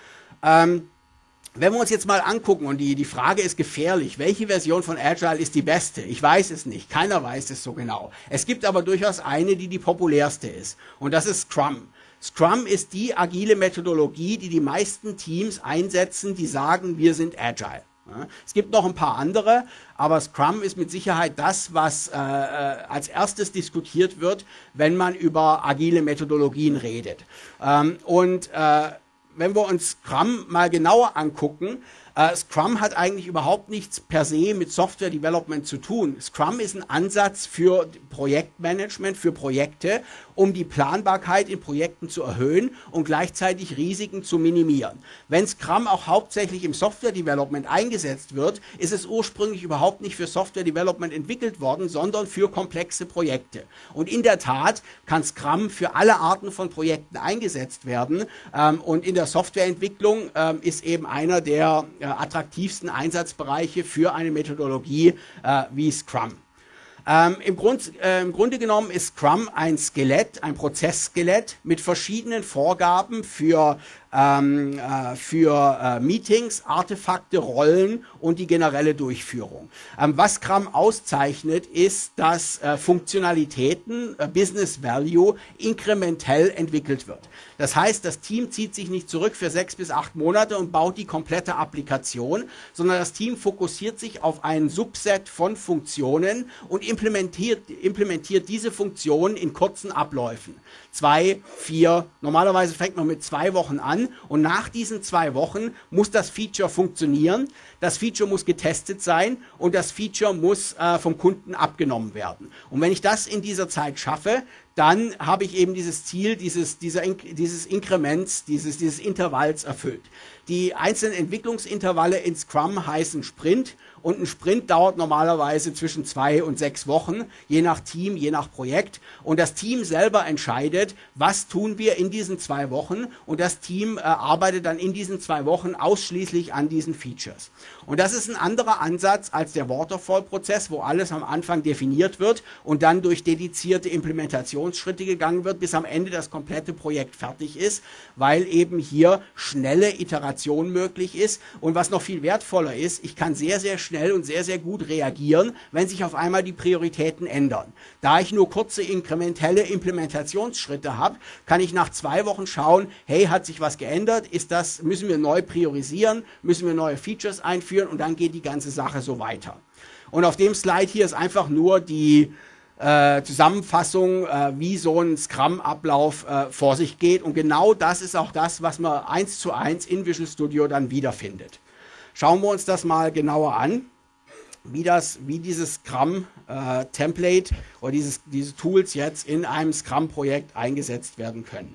Ähm, wenn wir uns jetzt mal angucken, und die, die Frage ist gefährlich, welche Version von Agile ist die beste? Ich weiß es nicht, keiner weiß es so genau. Es gibt aber durchaus eine, die die populärste ist, und das ist Scrum. Scrum ist die agile Methodologie, die die meisten Teams einsetzen, die sagen, wir sind Agile. Ja, es gibt noch ein paar andere, aber Scrum ist mit Sicherheit das, was äh, als erstes diskutiert wird, wenn man über agile Methodologien redet. Ähm, und äh, wenn wir uns Scrum mal genauer angucken, äh, Scrum hat eigentlich überhaupt nichts per se mit Software Development zu tun. Scrum ist ein Ansatz für Projektmanagement, für Projekte, um die Planbarkeit in Projekten zu erhöhen und gleichzeitig Risiken zu minimieren. Wenn Scrum auch hauptsächlich im Software Development eingesetzt wird, ist es ursprünglich überhaupt nicht für Software Development entwickelt worden, sondern für komplexe Projekte. Und in der Tat kann Scrum für alle Arten von Projekten eingesetzt werden. Ähm, und in der Softwareentwicklung ähm, ist eben einer der äh, attraktivsten Einsatzbereiche für eine Methodologie äh, wie Scrum. Ähm, im, Grund, äh, Im Grunde genommen ist Scrum ein Skelett, ein Prozessskelett mit verschiedenen Vorgaben für, ähm, äh, für äh, Meetings, Artefakte, Rollen und die generelle Durchführung. Ähm, was Scrum auszeichnet, ist, dass äh, Funktionalitäten, äh, Business Value, inkrementell entwickelt wird. Das heißt, das Team zieht sich nicht zurück für sechs bis acht Monate und baut die komplette Applikation, sondern das Team fokussiert sich auf ein Subset von Funktionen und implementiert, implementiert diese Funktionen in kurzen Abläufen. Zwei, vier, normalerweise fängt man mit zwei Wochen an und nach diesen zwei Wochen muss das Feature funktionieren, das Feature muss getestet sein und das Feature muss äh, vom Kunden abgenommen werden. Und wenn ich das in dieser Zeit schaffe, dann habe ich eben dieses Ziel, dieses, dieser, dieses Inkrements, dieses, dieses Intervalls erfüllt. Die einzelnen Entwicklungsintervalle in Scrum heißen Sprint und ein Sprint dauert normalerweise zwischen zwei und sechs Wochen, je nach Team, je nach Projekt. Und das Team selber entscheidet, was tun wir in diesen zwei Wochen und das Team äh, arbeitet dann in diesen zwei Wochen ausschließlich an diesen Features. Und das ist ein anderer Ansatz als der Waterfall-Prozess, wo alles am Anfang definiert wird und dann durch dedizierte Implementationsschritte gegangen wird, bis am Ende das komplette Projekt fertig ist, weil eben hier schnelle Iteration möglich ist. Und was noch viel wertvoller ist, ich kann sehr, sehr schnell und sehr, sehr gut reagieren, wenn sich auf einmal die Prioritäten ändern. Da ich nur kurze inkrementelle Implementationsschritte habe, kann ich nach zwei Wochen schauen, hey, hat sich was geändert? Ist das, müssen wir neu priorisieren? Müssen wir neue Features einführen? Und dann geht die ganze Sache so weiter. Und auf dem Slide hier ist einfach nur die äh, Zusammenfassung, äh, wie so ein Scrum-Ablauf äh, vor sich geht. Und genau das ist auch das, was man eins zu eins in Visual Studio dann wiederfindet. Schauen wir uns das mal genauer an. wie das, wie dieses Scrum-Template äh, oder dieses, diese Tools jetzt in einem Scrum-Projekt eingesetzt werden können.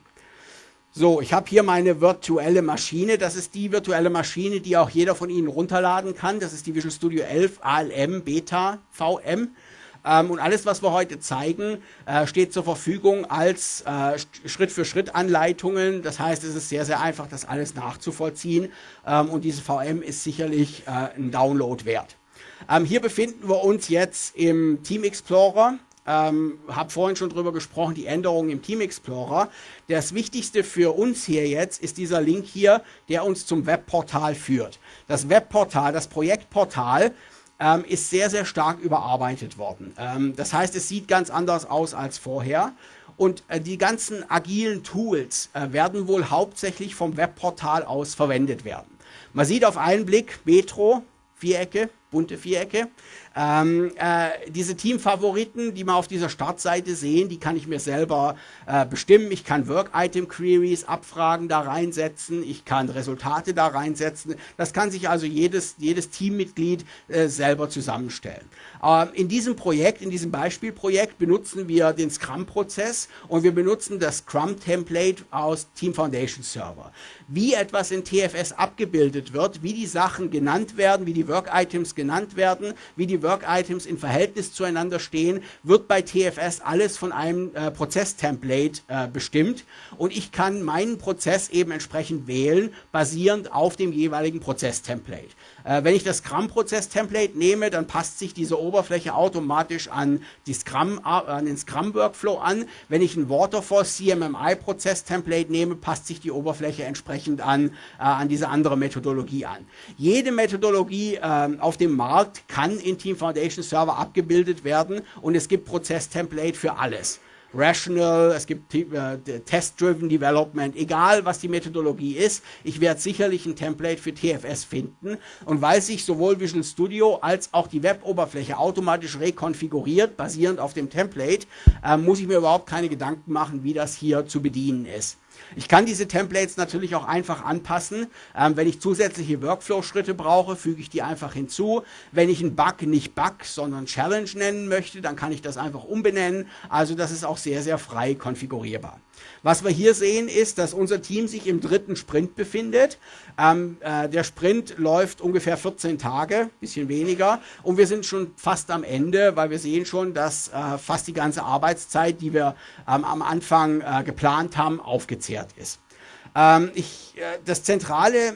So, ich habe hier meine virtuelle Maschine. Das ist die virtuelle Maschine, die auch jeder von Ihnen runterladen kann. Das ist die Visual Studio elf A L M Beta V M. Ähm, und alles, was wir heute zeigen, äh, steht zur Verfügung als äh, Schritt-für-Schritt-Anleitungen. Das heißt, es ist sehr, sehr einfach, das alles nachzuvollziehen. Ähm, und diese V M ist sicherlich äh, ein Download wert. Ähm, hier befinden wir uns jetzt im Team Explorer. Ähm, habe vorhin schon drüber gesprochen, die Änderungen im Team Explorer. Das Wichtigste für uns hier jetzt ist dieser Link hier, der uns zum Webportal führt. Das Webportal, das Projektportal ähm, ist sehr, sehr stark überarbeitet worden. Ähm, das heißt, es sieht ganz anders aus als vorher. Und äh, die ganzen agilen Tools äh, werden wohl hauptsächlich vom Webportal aus verwendet werden. Man sieht auf einen Blick Metro, Vierecke, bunte Vierecke. Ähm, äh, diese Teamfavoriten, die wir auf dieser Startseite sehen, die kann ich mir selber äh, bestimmen. Ich kann Work-Item-Queries, Abfragen da reinsetzen. Ich kann Resultate da reinsetzen. Das kann sich also jedes, jedes Teammitglied äh, selber zusammenstellen. Ähm, in diesem Projekt, in diesem Beispielprojekt benutzen wir den Scrum-Prozess und wir benutzen das Scrum-Template aus Team Foundation Server. Wie etwas in T F S abgebildet wird, wie die Sachen genannt werden, wie die Work-Items genannt werden, wie die Work-Items in Verhältnis zueinander stehen, wird bei T F S alles von einem äh, Prozess-Template äh, bestimmt und ich kann meinen Prozess eben entsprechend wählen, basierend auf dem jeweiligen Prozess-Template. Äh, wenn ich das Scrum-Prozess-Template nehme, dann passt sich diese Oberfläche automatisch an, die Scrum, äh, an den Scrum-Workflow an. Wenn ich ein Waterfall C M M I-Prozess-Template nehme, passt sich die Oberfläche entsprechend an, äh, an diese andere Methodologie an. Jede Methodologie äh, auf dem Markt kann in Team Foundation Server abgebildet werden und es gibt Prozess-Template für alles. Rational, es gibt äh, Test-Driven Development, egal was die Methodologie ist, ich werde sicherlich ein Template für T F S finden und weil sich sowohl Visual Studio als auch die Web-Oberfläche automatisch rekonfiguriert, basierend auf dem Template, äh, muss ich mir überhaupt keine Gedanken machen, wie das hier zu bedienen ist. Ich kann diese Templates natürlich auch einfach anpassen. Ähm, wenn ich zusätzliche Workflow-Schritte brauche, füge ich die einfach hinzu. Wenn ich einen Bug nicht Bug, sondern Challenge nennen möchte, dann kann ich das einfach umbenennen. Also das ist auch sehr, sehr frei konfigurierbar. Was wir hier sehen, ist, dass unser Team sich im dritten Sprint befindet. Ähm, äh, der Sprint läuft ungefähr vierzehn Tage, bisschen weniger. Und wir sind schon fast am Ende, weil wir sehen schon, dass äh, fast die ganze Arbeitszeit, die wir ähm, am Anfang äh, geplant haben, aufgezehrt ist. Ähm, ich, äh, das zentrale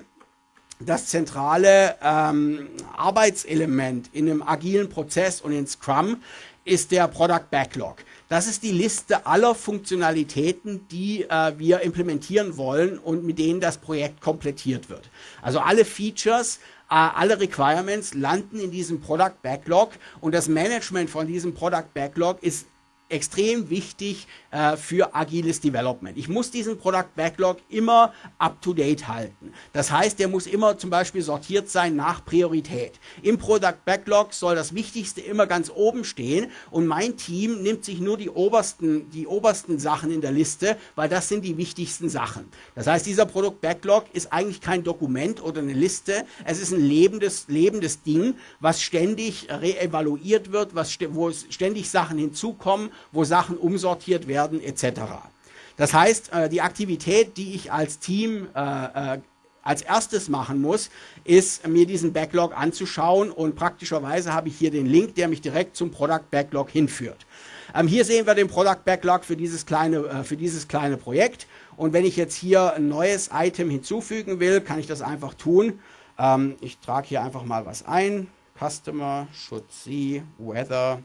Das zentrale ähm, Arbeitselement in einem agilen Prozess und in Scrum ist der Product Backlog. Das ist die Liste aller Funktionalitäten, die äh, wir implementieren wollen und mit denen das Projekt komplettiert wird. Also alle Features, äh, alle Requirements landen in diesem Product Backlog und das Management von diesem Product Backlog ist extrem wichtig äh, für agiles Development. Ich muss diesen Product Backlog immer up-to-date halten. Das heißt, der muss immer zum Beispiel sortiert sein nach Priorität. Im Product Backlog soll das Wichtigste immer ganz oben stehen und mein Team nimmt sich nur die obersten, die obersten Sachen in der Liste, weil das sind die wichtigsten Sachen. Das heißt, dieser Product Backlog ist eigentlich kein Dokument oder eine Liste. Es ist ein lebendes, lebendes Ding, was ständig reevaluiert wird, was, wo ständig Sachen hinzukommen, wo Sachen umsortiert werden, et cetera. Das heißt, die Aktivität, die ich als Team äh, als erstes machen muss, ist, mir diesen Backlog anzuschauen und praktischerweise habe ich hier den Link, der mich direkt zum Product Backlog hinführt. Ähm, hier sehen wir den Product Backlog für dieses kleine, äh, für dieses kleine Projekt und wenn ich jetzt hier ein neues Item hinzufügen will, kann ich das einfach tun. Ähm, ich trage hier einfach mal was ein. Customer should see weather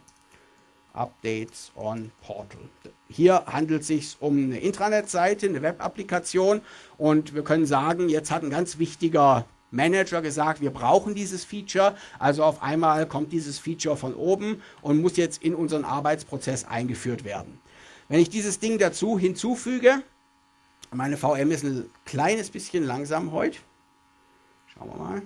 Updates on Portal. Hier handelt es sich um eine Intranet-Seite, eine Web-Applikation und wir können sagen, jetzt hat ein ganz wichtiger Manager gesagt, wir brauchen dieses Feature, also auf einmal kommt dieses Feature von oben und muss jetzt in unseren Arbeitsprozess eingeführt werden. Wenn ich dieses Ding dazu hinzufüge, meine V M ist ein kleines bisschen langsam heute, schauen wir mal,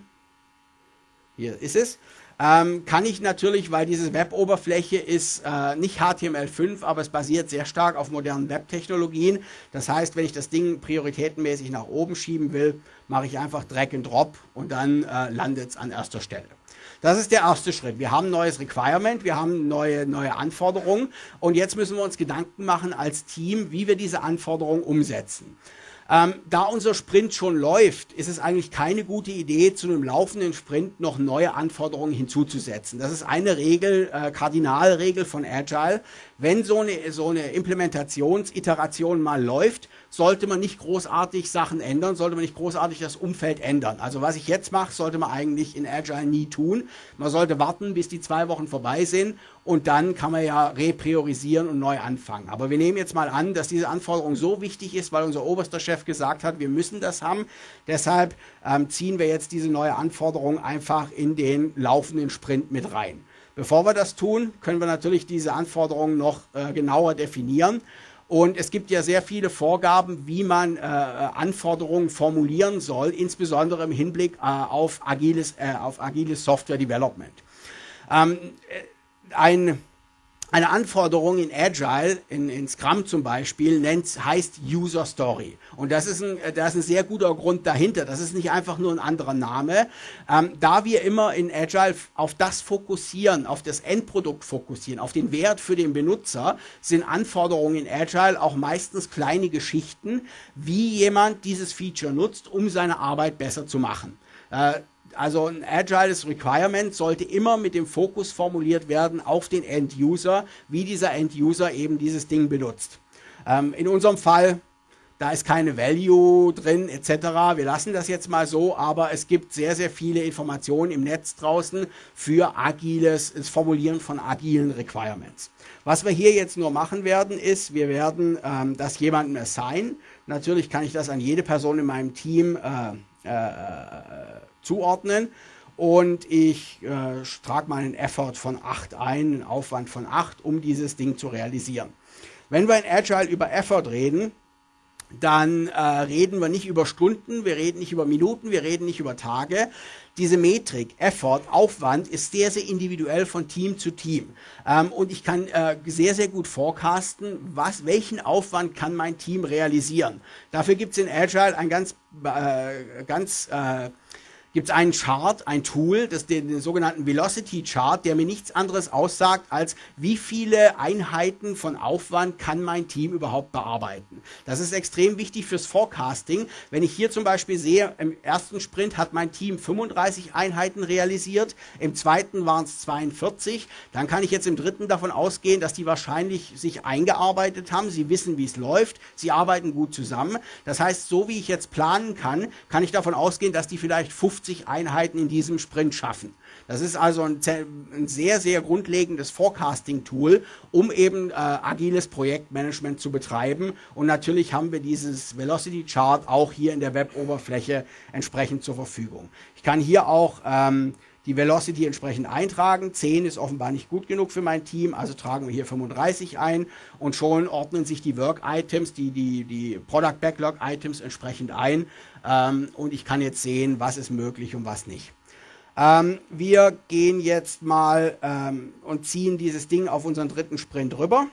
hier ist es. Ähm, kann ich natürlich, weil diese Web-Oberfläche ist äh, nicht H T M L fünf, aber es basiert sehr stark auf modernen Web-Technologien. Das heißt, wenn ich das Ding prioritätenmäßig nach oben schieben will, mache ich einfach Drag and Drop und dann äh, landet es an erster Stelle. Das ist der erste Schritt. Wir haben ein neues Requirement, wir haben neue, neue Anforderungen und jetzt müssen wir uns Gedanken machen als Team, wie wir diese Anforderungen umsetzen. Ähm, da unser Sprint schon läuft, ist es eigentlich keine gute Idee, zu einem laufenden Sprint noch neue Anforderungen hinzuzusetzen. Das ist eine Regel, äh, Kardinalregel von Agile. Wenn so eine, so eine Implementationsiteration mal läuft, sollte man nicht großartig Sachen ändern, sollte man nicht großartig das Umfeld ändern. Also was ich jetzt mache, sollte man eigentlich in Agile nie tun. Man sollte warten, bis die zwei Wochen vorbei sind und dann kann man ja repriorisieren und neu anfangen. Aber wir nehmen jetzt mal an, dass diese Anforderung so wichtig ist, weil unser oberster Chef gesagt hat, wir müssen das haben. Deshalb ähm, ziehen wir jetzt diese neue Anforderung einfach in den laufenden Sprint mit rein. Bevor wir das tun, können wir natürlich diese Anforderungen noch äh, genauer definieren. Und es gibt ja sehr viele Vorgaben, wie man äh, Anforderungen formulieren soll, insbesondere im Hinblick äh, auf agiles, äh, auf agiles Software Development. Ähm, ein, eine Anforderung in Agile, in, in Scrum zum Beispiel, nennt, heißt User Story. Und das ist, ein, das ist ein sehr guter Grund dahinter. Das ist nicht einfach nur ein anderer Name. Ähm, da wir immer in Agile auf das fokussieren, auf das Endprodukt fokussieren, auf den Wert für den Benutzer, sind Anforderungen in Agile auch meistens kleine Geschichten, wie jemand dieses Feature nutzt, um seine Arbeit besser zu machen. Äh, Also ein agiles Requirement sollte immer mit dem Fokus formuliert werden auf den End-User, wie dieser End-User eben dieses Ding benutzt. Ähm, in unserem Fall, da ist keine Value drin et cetera. Wir lassen das jetzt mal so, aber es gibt sehr, sehr viele Informationen im Netz draußen für agiles, das Formulieren von agilen Requirements. Was wir hier jetzt nur machen werden, ist, wir werden ähm, das jemandem assignen. Natürlich kann ich das an jede Person in meinem Team äh, äh, zuordnen und ich äh, trage mal einen Effort von acht ein, einen Aufwand von acht, um dieses Ding zu realisieren. Wenn wir in Agile über Effort reden, dann äh, reden wir nicht über Stunden, wir reden nicht über Minuten, wir reden nicht über Tage. Diese Metrik, Effort, Aufwand ist sehr, sehr individuell von Team zu Team. Ähm, und ich kann äh, sehr, sehr gut forecasten, was, welchen Aufwand kann mein Team realisieren. Dafür gibt es in Agile ein ganz, äh, ganz äh, gibt es einen Chart, ein Tool, das den, den sogenannten Velocity Chart, der mir nichts anderes aussagt, als wie viele Einheiten von Aufwand kann mein Team überhaupt bearbeiten. Das ist extrem wichtig fürs Forecasting. Wenn ich hier zum Beispiel sehe, im ersten Sprint hat mein Team fünfunddreißig Einheiten realisiert, im zweiten waren es zweiundvierzig, dann kann ich jetzt im dritten davon ausgehen, dass die wahrscheinlich sich eingearbeitet haben, sie wissen, wie es läuft, sie arbeiten gut zusammen. Das heißt, so wie ich jetzt planen kann, kann ich davon ausgehen, dass die vielleicht fünfzig Einheiten in diesem Sprint schaffen. Das ist also ein, ein sehr, sehr grundlegendes Forecasting-Tool, um eben äh, agiles Projektmanagement zu betreiben. Und natürlich haben wir dieses Velocity-Chart auch hier in der Web-Oberfläche entsprechend zur Verfügung. Ich kann hier auch ähm, die Velocity entsprechend eintragen. zehn ist offenbar nicht gut genug für mein Team, also tragen wir hier fünfunddreißig ein und schon ordnen sich die Work-Items, die, die, die Product-Backlog-Items entsprechend ein ähm, und ich kann jetzt sehen, was ist möglich und was nicht. Ähm, wir gehen jetzt mal ähm, und ziehen dieses Ding auf unseren dritten Sprint rüber.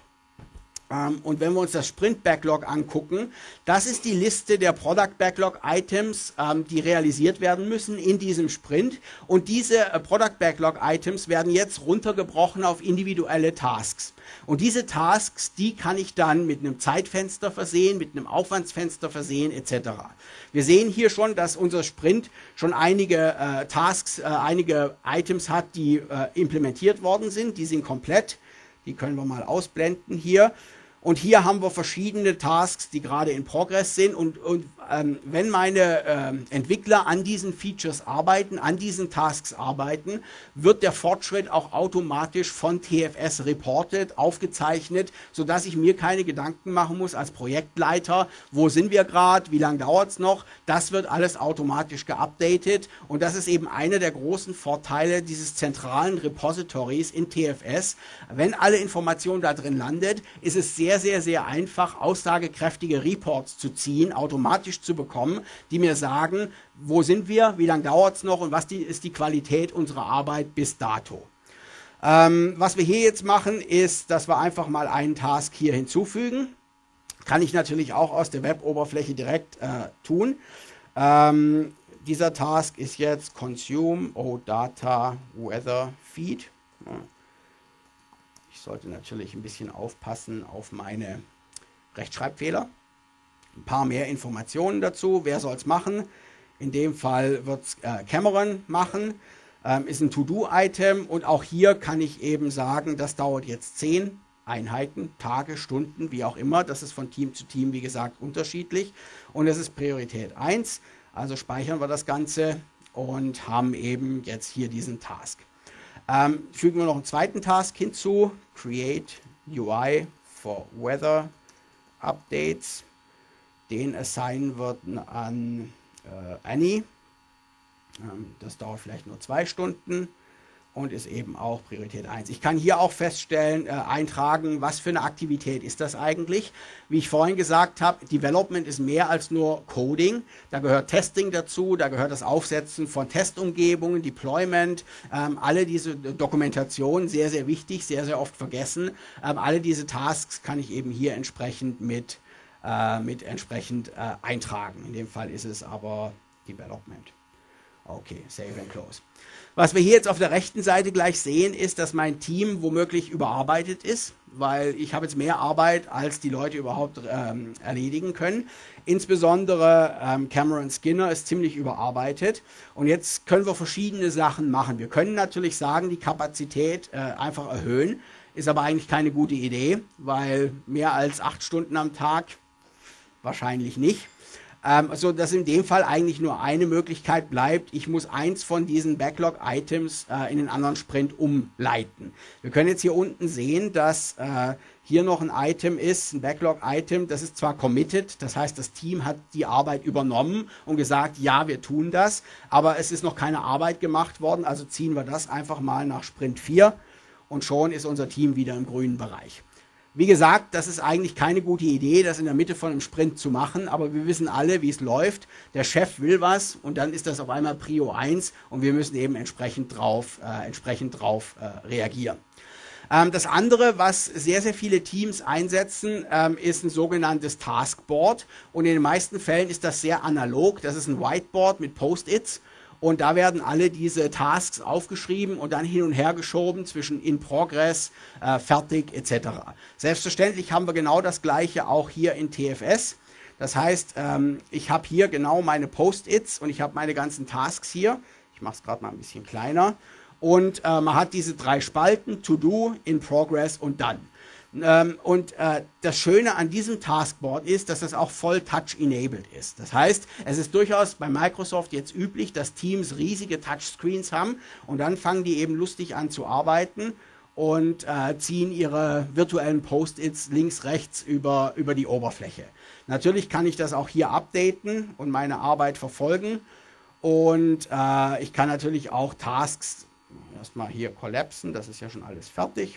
Und wenn wir uns das Sprint Backlog angucken, das ist die Liste der Product Backlog Items, ähm, die realisiert werden müssen in diesem Sprint. Und diese äh, Product Backlog Items werden jetzt runtergebrochen auf individuelle Tasks. Und diese Tasks, die kann ich dann mit einem Zeitfenster versehen, mit einem Aufwandsfenster versehen et cetera. Wir sehen hier schon, dass unser Sprint schon einige äh, Tasks, äh, einige Items hat, die äh, implementiert worden sind. Die sind komplett. Die können wir mal ausblenden hier. Und hier haben wir verschiedene Tasks, die gerade in Progress sind. Und, und ähm, wenn meine ähm, Entwickler an diesen Features arbeiten, an diesen Tasks arbeiten, wird der Fortschritt auch automatisch von T F S reported, aufgezeichnet, sodass ich mir keine Gedanken machen muss als Projektleiter, wo sind wir gerade, wie lange dauert es noch. Das wird alles automatisch geupdatet. Und das ist eben einer der großen Vorteile dieses zentralen Repositories in T F S. Wenn alle Informationen da drin landet, ist es sehr, sehr, sehr einfach, aussagekräftige Reports zu ziehen, automatisch zu bekommen, die mir sagen, wo sind wir, wie lange dauert es noch und was die, ist die Qualität unserer Arbeit bis dato. Ähm, was wir hier jetzt machen, ist, dass wir einfach mal einen Task hier hinzufügen. Kann ich natürlich auch aus der Web-Oberfläche direkt äh, tun. Ähm, dieser Task ist jetzt Consume OData Weather Feed. Ja. Ich sollte natürlich ein bisschen aufpassen auf meine Rechtschreibfehler. Ein paar mehr Informationen dazu. Wer soll es machen? In dem Fall wird es äh, Cameron machen. Ähm, ist ein To-Do-Item und auch hier kann ich eben sagen, das dauert jetzt zehn Einheiten, Tage, Stunden, wie auch immer. Das ist von Team zu Team, wie gesagt, unterschiedlich. Und es ist Priorität eins. Also speichern wir das Ganze und haben eben jetzt hier diesen Task. Ähm, fügen wir noch einen zweiten Task hinzu. Create U I for Weather Updates. Den assignen wir an äh, Annie. Ähm, das dauert vielleicht nur zwei Stunden. Und ist eben auch Priorität eins. Ich kann hier auch feststellen, äh, eintragen, was für eine Aktivität ist das eigentlich. Wie ich vorhin gesagt habe, Development ist mehr als nur Coding. Da gehört Testing dazu, da gehört das Aufsetzen von Testumgebungen, Deployment, ähm, alle diese Dokumentation, sehr, sehr wichtig, sehr, sehr oft vergessen. Ähm, alle diese Tasks kann ich eben hier entsprechend mit, äh, mit entsprechend äh, eintragen. In dem Fall ist es aber Development. Okay, save and close. Was wir hier jetzt auf der rechten Seite gleich sehen, ist, dass mein Team womöglich überarbeitet ist, weil ich habe jetzt mehr Arbeit, als die Leute überhaupt ähm, erledigen können. Insbesondere ähm, Cameron Skinner ist ziemlich überarbeitet und jetzt können wir verschiedene Sachen machen. Wir können natürlich sagen, die Kapazität äh, einfach erhöhen, ist aber eigentlich keine gute Idee, weil mehr als acht Stunden am Tag wahrscheinlich nicht. Ähm, so dass in dem Fall eigentlich nur eine Möglichkeit bleibt. Ich muss eins von diesen Backlog-Items äh, in den anderen Sprint umleiten. Wir können jetzt hier unten sehen, dass äh, hier noch ein Item ist, ein Backlog-Item, das ist zwar committed, das heißt, das Team hat die Arbeit übernommen und gesagt, ja, wir tun das, aber es ist noch keine Arbeit gemacht worden, also ziehen wir das einfach mal nach Sprint vier und schon ist unser Team wieder im grünen Bereich. Wie gesagt, das ist eigentlich keine gute Idee, das in der Mitte von einem Sprint zu machen, aber wir wissen alle, wie es läuft. Der Chef will was und dann ist das auf einmal Prio eins und wir müssen eben entsprechend drauf, äh, entsprechend drauf äh, reagieren. Ähm, das andere, was sehr, sehr viele Teams einsetzen, ähm, ist ein sogenanntes Taskboard und in den meisten Fällen ist das sehr analog. Das ist ein Whiteboard mit Post-its. Und da werden alle diese Tasks aufgeschrieben und dann hin und her geschoben zwischen in Progress, äh, fertig et cetera. Selbstverständlich haben wir genau das Gleiche auch hier in T F S. Das heißt, ähm, ich habe hier genau meine Post-its und ich habe meine ganzen Tasks hier. Ich mache es gerade mal ein bisschen kleiner. Und äh, man hat diese drei Spalten, To Do, In Progress und Done. Ähm, und äh, das Schöne an diesem Taskboard ist, dass das auch voll Touch-enabled ist. Das heißt, es ist durchaus bei Microsoft jetzt üblich, dass Teams riesige Touchscreens haben und dann fangen die eben lustig an zu arbeiten und äh, ziehen ihre virtuellen Post-its links, rechts über, über die Oberfläche. Natürlich kann ich das auch hier updaten und meine Arbeit verfolgen und äh, ich kann natürlich auch Tasks erstmal hier kollapsen, das ist ja schon alles fertig.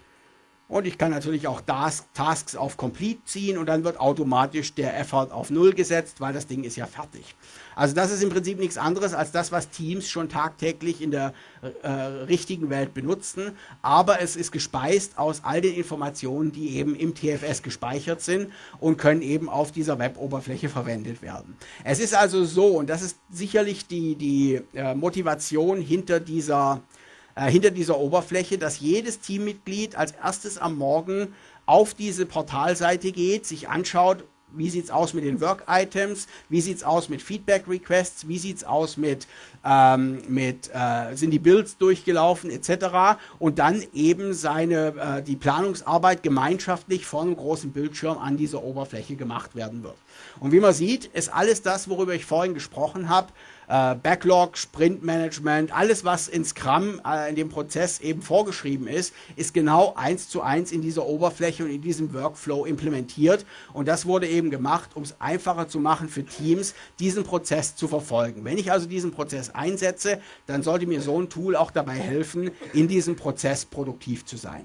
Und ich kann natürlich auch das, Tasks auf Complete ziehen und dann wird automatisch der Effort auf Null gesetzt, weil das Ding ist ja fertig. Also das ist im Prinzip nichts anderes als das, was Teams schon tagtäglich in der äh, richtigen Welt benutzen. Aber es ist gespeist aus all den Informationen, die eben im T F S gespeichert sind und können eben auf dieser Web-Oberfläche verwendet werden. Es ist also so, und das ist sicherlich die, die äh, Motivation hinter dieser hinter dieser Oberfläche, dass jedes Teammitglied als erstes am Morgen auf diese Portalseite geht, sich anschaut, wie sieht es aus mit den Work-Items, wie sieht es aus mit Feedback-Requests, wie sieht es aus mit, ähm, mit äh, sind die Builds durchgelaufen et cetera. Und dann eben seine, äh, die Planungsarbeit gemeinschaftlich vor einem großen Bildschirm an dieser Oberfläche gemacht werden wird. Und wie man sieht, ist alles das, worüber ich vorhin gesprochen habe, äh, Backlog, Sprintmanagement, alles, was in Scrum, äh, in dem Prozess eben vorgeschrieben ist, ist genau eins zu eins in dieser Oberfläche und in diesem Workflow implementiert. Und das wurde eben gemacht, um es einfacher zu machen für Teams, diesen Prozess zu verfolgen. Wenn ich also diesen Prozess einsetze, dann sollte mir so ein Tool auch dabei helfen, in diesem Prozess produktiv zu sein.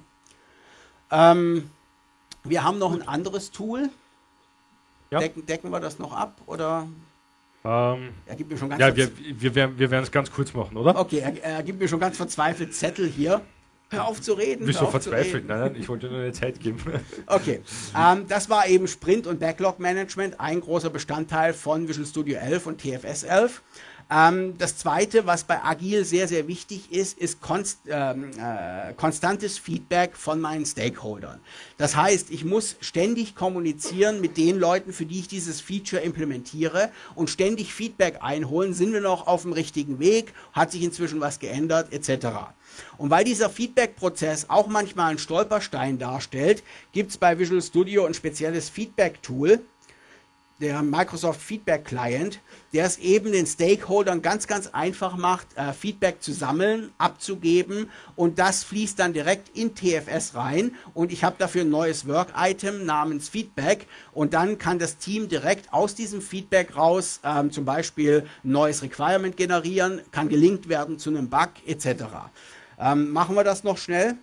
Ähm, wir haben noch ein anderes Tool. Ja. Decken, decken wir das noch ab, oder? Ähm, er gibt mir schon ganz ja, wir, wir, werden, wir werden es ganz kurz machen, oder? Okay, er, er gibt mir schon ganz verzweifelt Zettel hier. Hör auf zu reden. Bist du verzweifelt? Nein, nein, ich wollte nur eine Zeit geben. Okay, ähm, das war eben Sprint- und Backlog-Management, ein großer Bestandteil von Visual Studio elf und T F S elf. Ähm, das Zweite, was bei Agil sehr, sehr wichtig ist, ist konst, ähm, äh, konstantes Feedback von meinen Stakeholdern. Das heißt, ich muss ständig kommunizieren mit den Leuten, für die ich dieses Feature implementiere und ständig Feedback einholen. Sind wir noch auf dem richtigen Weg? Hat sich inzwischen was geändert? Etc. Und weil dieser Feedback-Prozess auch manchmal einen Stolperstein darstellt, gibt es bei Visual Studio ein spezielles Feedback-Tool, der Microsoft Feedback Client, der es eben den Stakeholdern ganz, ganz einfach macht, äh, Feedback zu sammeln, abzugeben, und das fließt dann direkt in T F S rein, und ich habe dafür ein neues Work-Item namens Feedback, und dann kann das Team direkt aus diesem Feedback raus ähm, zum Beispiel ein neues Requirement generieren, kann gelinkt werden zu einem Bug et cetera. Ähm, machen wir das noch schnell.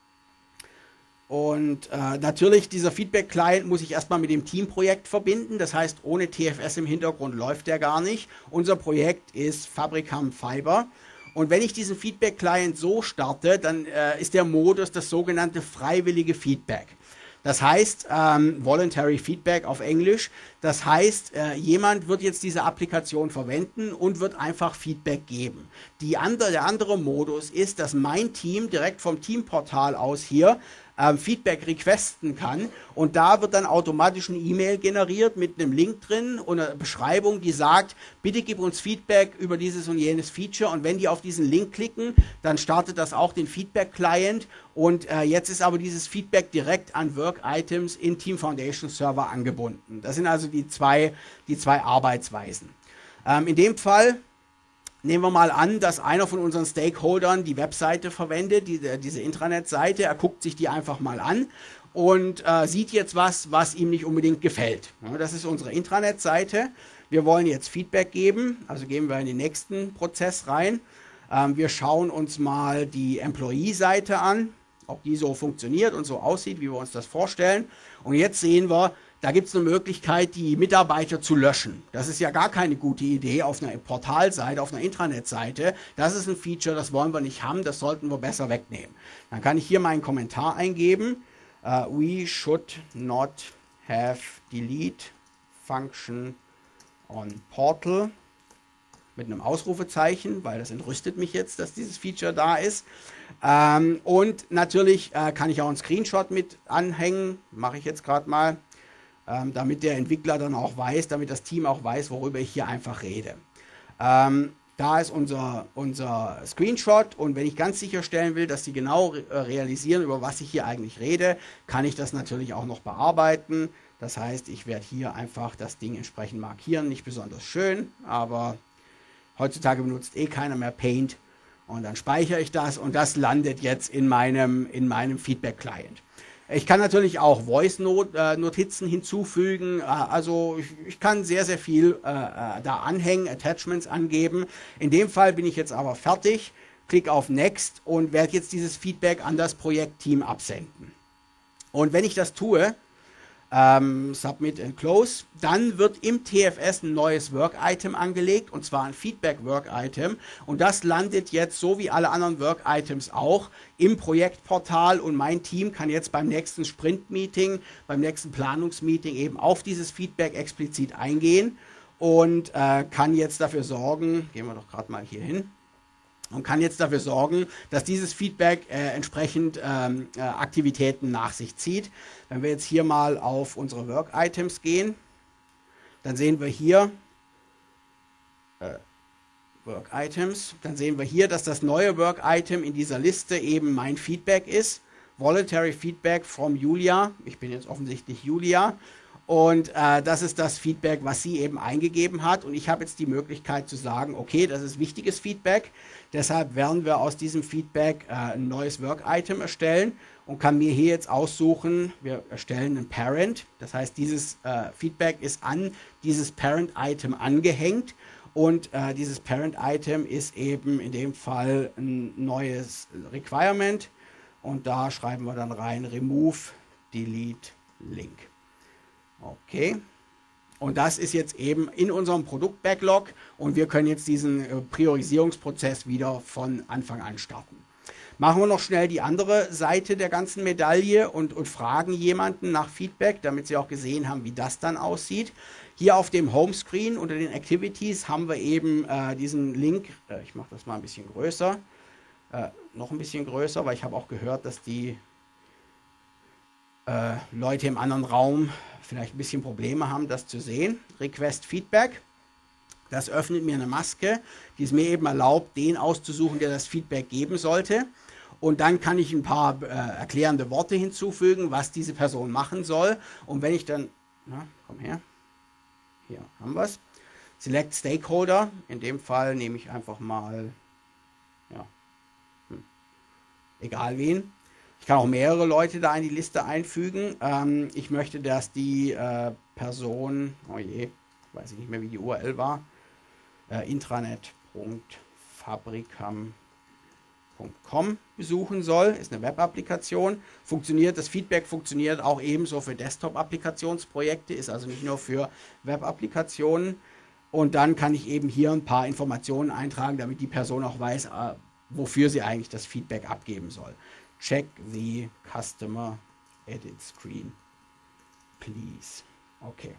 Und äh, natürlich, dieser Feedback-Client muss ich erstmal mit dem Teamprojekt verbinden. Das heißt, ohne T F S im Hintergrund läuft der gar nicht. Unser Projekt ist Fabricam Fiber. Und wenn ich diesen Feedback-Client so starte, dann äh, ist der Modus das sogenannte freiwillige Feedback. Das heißt, ähm, Voluntary Feedback auf Englisch. Das heißt, äh, jemand wird jetzt diese Applikation verwenden und wird einfach Feedback geben. Die andere, der andere Modus ist, dass mein Team direkt vom Teamportal aus hier ähm, Feedback requesten kann, und da wird dann automatisch eine E-Mail generiert mit einem Link drin und einer Beschreibung, die sagt, bitte gib uns Feedback über dieses und jenes Feature, und wenn die auf diesen Link klicken, dann startet das auch den Feedback-Client, und äh, jetzt ist aber dieses Feedback direkt an Work-Items in Team Foundation Server angebunden. Das sind also die zwei, die zwei Arbeitsweisen. Ähm, in dem Fall nehmen wir mal an, dass einer von unseren Stakeholdern die Webseite verwendet, die, diese Intranet-Seite. Er guckt sich die einfach mal an und äh, sieht jetzt was, was ihm nicht unbedingt gefällt. Ja, das ist unsere Intranet-Seite. Wir wollen jetzt Feedback geben, also gehen wir in den nächsten Prozess rein. Ähm, wir schauen uns mal die Employee-Seite an, ob die so funktioniert und so aussieht, wie wir uns das vorstellen. Und jetzt sehen wir, da gibt es eine Möglichkeit, die Mitarbeiter zu löschen. Das ist ja gar keine gute Idee auf einer Portalseite, auf einer Intranet-Seite. Das ist ein Feature, das wollen wir nicht haben, das sollten wir besser wegnehmen. Dann kann ich hier meinen Kommentar eingeben. Uh, we should not have delete function on portal mit einem Ausrufezeichen, weil das entrüstet mich jetzt, dass dieses Feature da ist. Ähm, und natürlich äh, kann ich auch einen Screenshot mit anhängen, mache ich jetzt gerade mal, ähm, damit der Entwickler dann auch weiß, damit das Team auch weiß, worüber ich hier einfach rede. Ähm, da ist unser, unser Screenshot, und wenn ich ganz sicherstellen will, dass Sie genau re realisieren, über was ich hier eigentlich rede, kann ich das natürlich auch noch bearbeiten. Das heißt, ich werde hier einfach das Ding entsprechend markieren, nicht besonders schön, aber heutzutage benutzt eh keiner mehr Paint, und dann speichere ich das, und das landet jetzt in meinem, in meinem Feedback-Client. Ich kann natürlich auch Voice-Notizen hinzufügen, also ich, ich kann sehr, sehr viel äh, da anhängen, Attachments angeben. In dem Fall bin ich jetzt aber fertig, klicke auf Next und werde jetzt dieses Feedback an das Projektteam absenden. Und wenn ich das tue, Ähm, Submit and Close, dann wird im T F S ein neues Work-Item angelegt, und zwar ein Feedback-Work-Item, und das landet jetzt, so wie alle anderen Work-Items auch, im Projektportal, und mein Team kann jetzt beim nächsten Sprint-Meeting, beim nächsten Planungsmeeting eben auf dieses Feedback explizit eingehen und äh, kann jetzt dafür sorgen, gehen wir doch gerade mal hier hin, und kann jetzt dafür sorgen, dass dieses Feedback äh, entsprechend ähm, äh, Aktivitäten nach sich zieht. Wenn wir jetzt hier mal auf unsere Work-Items gehen, dann sehen wir hier äh, Work-Items, dann sehen wir hier, dass das neue Work-Item in dieser Liste eben mein Feedback ist. Voluntary Feedback from Julia. Ich bin jetzt offensichtlich Julia. Und äh, das ist das Feedback, was sie eben eingegeben hat. Und ich habe jetzt die Möglichkeit zu sagen, okay, das ist wichtiges Feedback. Deshalb werden wir aus diesem Feedback äh, ein neues Work-Item erstellen und kann mir hier jetzt aussuchen, wir erstellen einen Parent. Das heißt, dieses äh, Feedback ist an dieses Parent-Item angehängt. Und äh, dieses Parent-Item ist eben in dem Fall ein neues Requirement. Und da schreiben wir dann rein Remove, Delete, Link. Okay, und das ist jetzt eben in unserem Produkt-Backlog, und wir können jetzt diesen äh, Priorisierungsprozess wieder von Anfang an starten. Machen wir noch schnell die andere Seite der ganzen Medaille und, und fragen jemanden nach Feedback, damit Sie auch gesehen haben, wie das dann aussieht. Hier auf dem Homescreen unter den Activities haben wir eben äh, diesen Link. Äh, ich mache das mal ein bisschen größer. Äh, noch ein bisschen größer, weil ich habe auch gehört, dass die äh, Leute im anderen Raum vielleicht ein bisschen Probleme haben, das zu sehen. Request Feedback. Das öffnet mir eine Maske, die es mir eben erlaubt, den auszusuchen, der das Feedback geben sollte. Und dann kann ich ein paar äh, erklärende Worte hinzufügen, was diese Person machen soll. Und wenn ich dann, na, komm her, hier haben wir es. Select Stakeholder. In dem Fall nehme ich einfach mal, ja, hm, egal wen. Ich kann auch mehrere Leute da in die Liste einfügen. Ähm, ich möchte, dass die äh, Person, oh je, weiß ich nicht mehr, wie die U R L war, äh, intranet punkt fabrikam punkt com besuchen soll. Ist eine Web-Applikation. Funktioniert, das Feedback funktioniert auch ebenso für Desktop-Applikationsprojekte, ist also nicht nur für Web-Applikationen. Und dann kann ich eben hier ein paar Informationen eintragen, damit die Person auch weiß, äh, wofür sie eigentlich das Feedback abgeben soll. Check the customer edit screen, please. Okay.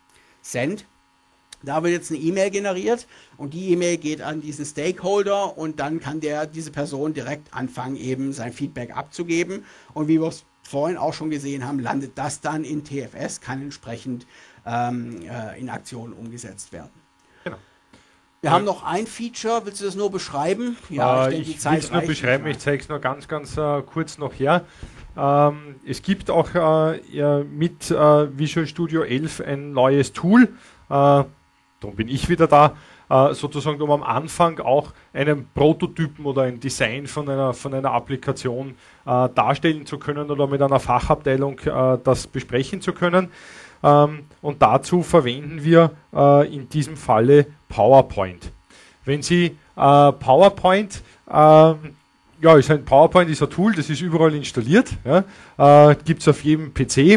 Send. Da wird jetzt eine E-Mail generiert und die E-Mail geht an diesen Stakeholder und dann kann der, diese Person direkt anfangen, eben sein Feedback abzugeben. Und wie wir es vorhin auch schon gesehen haben, landet das dann in T F S, kann entsprechend ähm, äh, in Aktionen umgesetzt werden. Genau. Wir ja. haben noch ein Feature, willst du das nur beschreiben? Ja, äh, ich, ich will es nur beschreiben, ich zeige es nur ganz, ganz äh, kurz noch her. Ähm, es gibt auch äh, mit äh, Visual Studio elf ein neues Tool, äh, darum bin ich wieder da, äh, sozusagen um am Anfang auch einen Prototypen oder ein Design von einer, von einer Applikation äh, darstellen zu können oder mit einer Fachabteilung äh, das besprechen zu können. Ähm, und dazu verwenden wir äh, in diesem Falle PowerPoint. Wenn Sie äh, PowerPoint, äh, ja, ist ein PowerPoint ist ein Tool, das ist überall installiert, ja, äh, gibt es auf jedem P C, äh,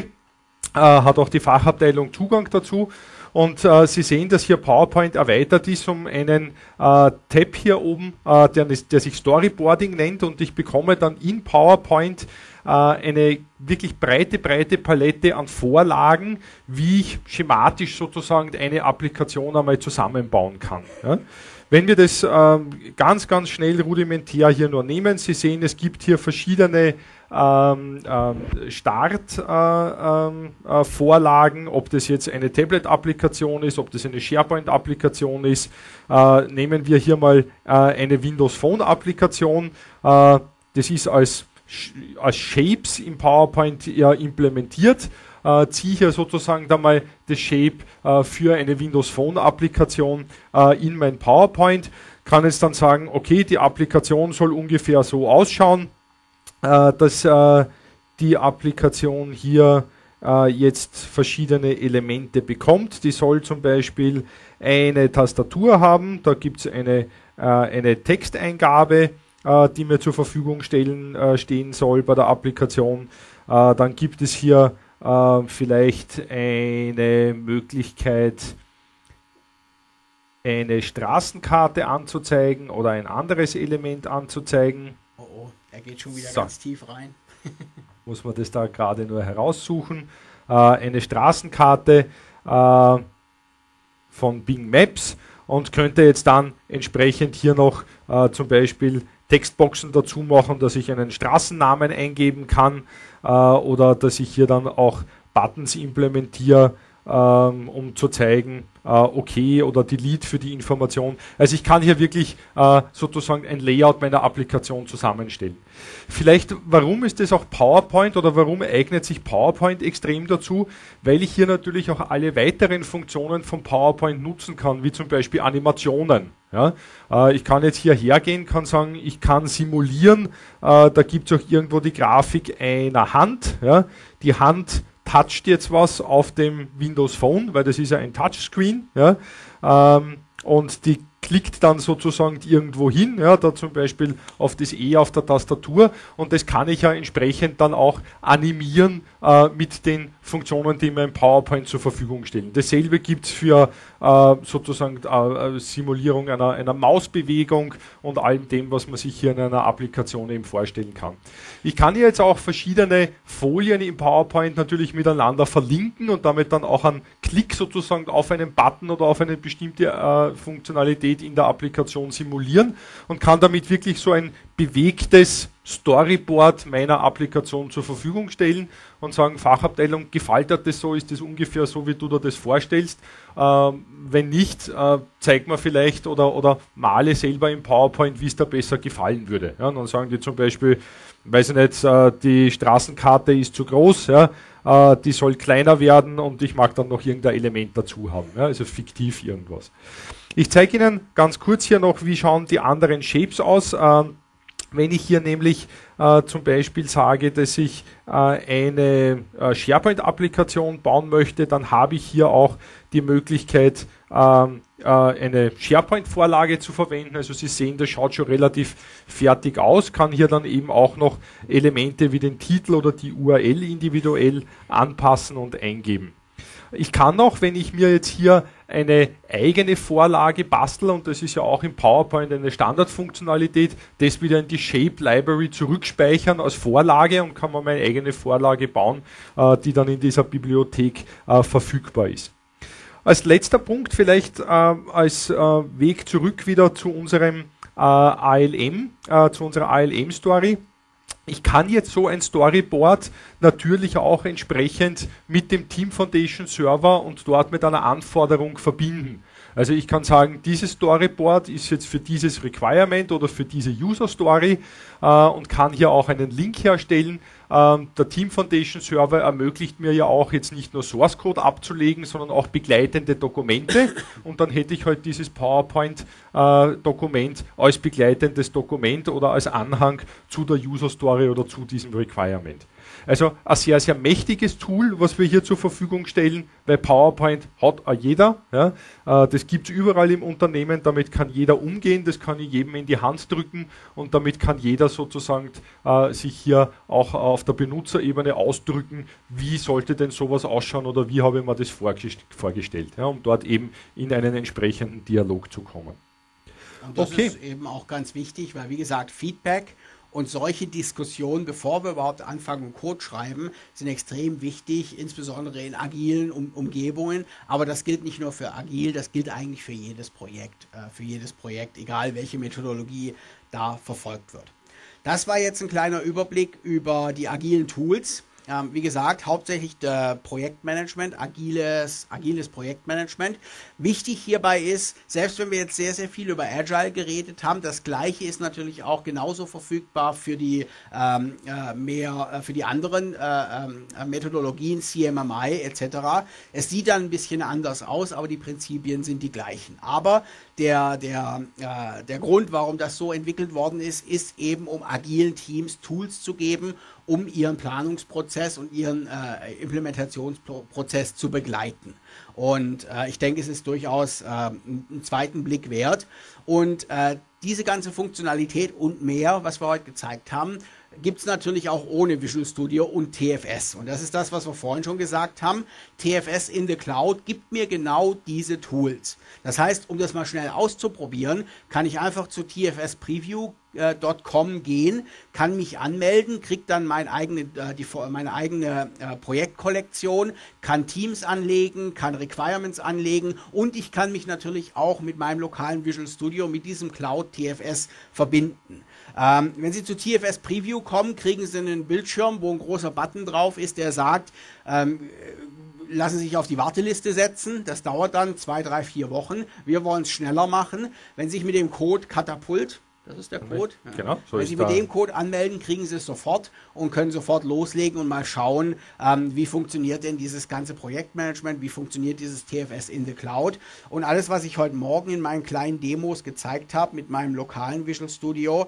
hat auch die Fachabteilung Zugang dazu. Und äh, Sie sehen, dass hier PowerPoint erweitert ist um einen äh, Tab hier oben, äh, der, der sich Storyboarding nennt, und ich bekomme dann in PowerPoint äh, eine wirklich breite, breite Palette an Vorlagen, wie ich schematisch sozusagen eine Applikation einmal zusammenbauen kann. Ja. Wenn wir das äh, ganz, ganz schnell rudimentär hier nur nehmen, Sie sehen, es gibt hier verschiedene ähm, äh, Startvorlagen, äh, äh, Vorlagen, ob das jetzt eine Tablet-Applikation ist, ob das eine SharePoint-Applikation ist. Äh, nehmen wir hier mal äh, eine Windows Phone-Applikation. Äh, das ist als, als Shapes im PowerPoint ja, implementiert. Äh, ziehe hier sozusagen dann mal das Shape äh, für eine Windows Phone Applikation äh, in mein PowerPoint, kann jetzt dann sagen, okay, die Applikation soll ungefähr so ausschauen, äh, dass äh, die Applikation hier äh, jetzt verschiedene Elemente bekommt. Die soll zum Beispiel eine Tastatur haben, da gibt es eine, äh, eine Texteingabe, äh, die mir zur Verfügung stellen, äh, stehen soll bei der Applikation. Äh, dann gibt es hier Uh, vielleicht eine Möglichkeit, eine Straßenkarte anzuzeigen oder ein anderes Element anzuzeigen. Oh, oh, er geht schon wieder so ganz tief rein. Muss man das da gerade nur heraussuchen. Uh, eine Straßenkarte uh, von Bing Maps und könnte jetzt dann entsprechend hier noch uh, zum Beispiel Textboxen dazu machen, dass ich einen Straßennamen eingeben kann äh, oder dass ich hier dann auch Buttons implementiere, ähm, um zu zeigen, äh, okay oder Delete für die Information. Also ich kann hier wirklich äh, sozusagen ein Layout meiner Applikation zusammenstellen. Vielleicht, warum ist das auch PowerPoint oder warum eignet sich PowerPoint extrem dazu? Weil ich hier natürlich auch alle weiteren Funktionen von PowerPoint nutzen kann, wie zum Beispiel Animationen. Ja, äh, ich kann jetzt hier hergehen, kann sagen, ich kann simulieren, äh, da gibt es auch irgendwo die Grafik einer Hand. Ja, die Hand toucht jetzt was auf dem Windows Phone, weil das ist ja ein Touchscreen. Ja, ähm, und die klickt dann sozusagen irgendwo hin, ja, da zum Beispiel auf das E auf der Tastatur, und das kann ich ja entsprechend dann auch animieren äh, mit den Funktionen, die mir im PowerPoint zur Verfügung stellen. Dasselbe gibt es für äh, sozusagen äh, Simulierung einer, einer Mausbewegung und allem dem, was man sich hier in einer Applikation eben vorstellen kann. Ich kann jetzt auch verschiedene Folien im PowerPoint natürlich miteinander verlinken und damit dann auch einen Klick sozusagen auf einen Button oder auf eine bestimmte äh, Funktionalität in der Applikation simulieren und kann damit wirklich so ein bewegtes Storyboard meiner Applikation zur Verfügung stellen und sagen, Fachabteilung, gefällt dir das so, ist das ungefähr so, wie du dir das vorstellst? Ähm, wenn nicht, äh, zeig mir vielleicht oder, oder male selber im PowerPoint, wie es dir besser gefallen würde. Ja, dann sagen die zum Beispiel, weiß ich nicht, äh, die Straßenkarte ist zu groß, ja, äh, die soll kleiner werden und ich mag dann noch irgendein Element dazu haben, ja, also fiktiv irgendwas. Ich zeige Ihnen ganz kurz hier noch, wie schauen die anderen Shapes aus. Ähm, Wenn ich hier nämlich äh, zum Beispiel sage, dass ich äh, eine äh, SharePoint-Applikation bauen möchte, dann habe ich hier auch die Möglichkeit, ähm, äh, eine SharePoint-Vorlage zu verwenden. Also Sie sehen, das schaut schon relativ fertig aus, kann hier dann eben auch noch Elemente wie den Titel oder die U R L individuell anpassen und eingeben. Ich kann auch, wenn ich mir jetzt hier eine eigene Vorlage bastel, und das ist ja auch im PowerPoint eine Standardfunktionalität, das wieder in die Shape Library zurückspeichern als Vorlage und kann man meine eigene Vorlage bauen, äh, die dann in dieser Bibliothek äh, verfügbar ist. Als letzter Punkt vielleicht äh, als äh, Weg zurück wieder zu unserem äh, A L M, äh, zu unserer A L M-Story. Ich kann jetzt so ein Storyboard natürlich auch entsprechend mit dem Team Foundation Server und dort mit einer Anforderung verbinden. Also ich kann sagen, dieses Storyboard ist jetzt für dieses Requirement oder für diese User Story äh, und kann hier auch einen Link herstellen. Ähm, der Team Foundation Server ermöglicht mir ja auch jetzt nicht nur Source Code abzulegen, sondern auch begleitende Dokumente, und dann hätte ich halt dieses PowerPoint-Dokument äh, als begleitendes Dokument oder als Anhang zu der User Story oder zu diesem Requirement. Also ein sehr, sehr mächtiges Tool, was wir hier zur Verfügung stellen, weil PowerPoint hat auch jeder. Ja. Äh, das gibt es überall im Unternehmen, damit kann jeder umgehen, das kann ich jedem in die Hand drücken und damit kann jeder sozusagen äh, sich hier auch auf der Benutzerebene ausdrücken, wie sollte denn sowas ausschauen oder wie habe ich mir das vorgestellt, ja, um dort eben in einen entsprechenden Dialog zu kommen. Und das okay. ist eben auch ganz wichtig, weil wie gesagt, Feedback und solche Diskussionen, bevor wir überhaupt anfangen und Code schreiben, sind extrem wichtig, insbesondere in agilen um Umgebungen. Aber das gilt nicht nur für agil, das gilt eigentlich für jedes Projekt, äh, für jedes Projekt, egal welche Methodologie da verfolgt wird. Das war jetzt ein kleiner Überblick über die agilen Tools. Ähm, wie gesagt, hauptsächlich der Projektmanagement, agiles, agiles Projektmanagement. Wichtig hierbei ist, selbst wenn wir jetzt sehr, sehr viel über Agile geredet haben, das Gleiche ist natürlich auch genauso verfügbar für die ähm, äh, mehr, äh, für die anderen äh, äh, Methodologien, C M M I et cetera. Es sieht dann ein bisschen anders aus, aber die Prinzipien sind die gleichen. Aber der, der, äh, der Grund, warum das so entwickelt worden ist, ist eben, um agilen Teams Tools zu geben, um ihren Planungsprozess und ihren äh, Implementationsprozess zu begleiten. Und äh, ich denke, es ist durchaus äh, einen zweiten Blick wert. Und äh, diese ganze Funktionalität und mehr, was wir heute gezeigt haben, gibt es natürlich auch ohne Visual Studio und T F S. Und das ist das, was wir vorhin schon gesagt haben. T F S in the Cloud gibt mir genau diese Tools. Das heißt, um das mal schnell auszuprobieren, kann ich einfach zu T F S Preview Punkt com gehen, kann mich anmelden, kriege dann mein eigene, äh, die, meine eigene äh, Projektkollektion, kann Teams anlegen, kann Requirements anlegen und ich kann mich natürlich auch mit meinem lokalen Visual Studio, mit diesem Cloud T F S verbinden. Ähm, wenn Sie zu T F S Preview kommen, kriegen Sie einen Bildschirm, wo ein großer Button drauf ist, der sagt, ähm, lassen Sie sich auf die Warteliste setzen. Das dauert dann zwei, drei, vier Wochen. Wir wollen es schneller machen. Wenn Sie sich mit dem Code Katapult, das ist der Code. Genau, so Wenn ist Sie mit dem Code anmelden, kriegen Sie es sofort und können sofort loslegen und mal schauen, ähm, wie funktioniert denn dieses ganze Projektmanagement, wie funktioniert dieses T F S in the Cloud. Und alles, was ich heute Morgen in meinen kleinen Demos gezeigt habe mit meinem lokalen Visual Studio,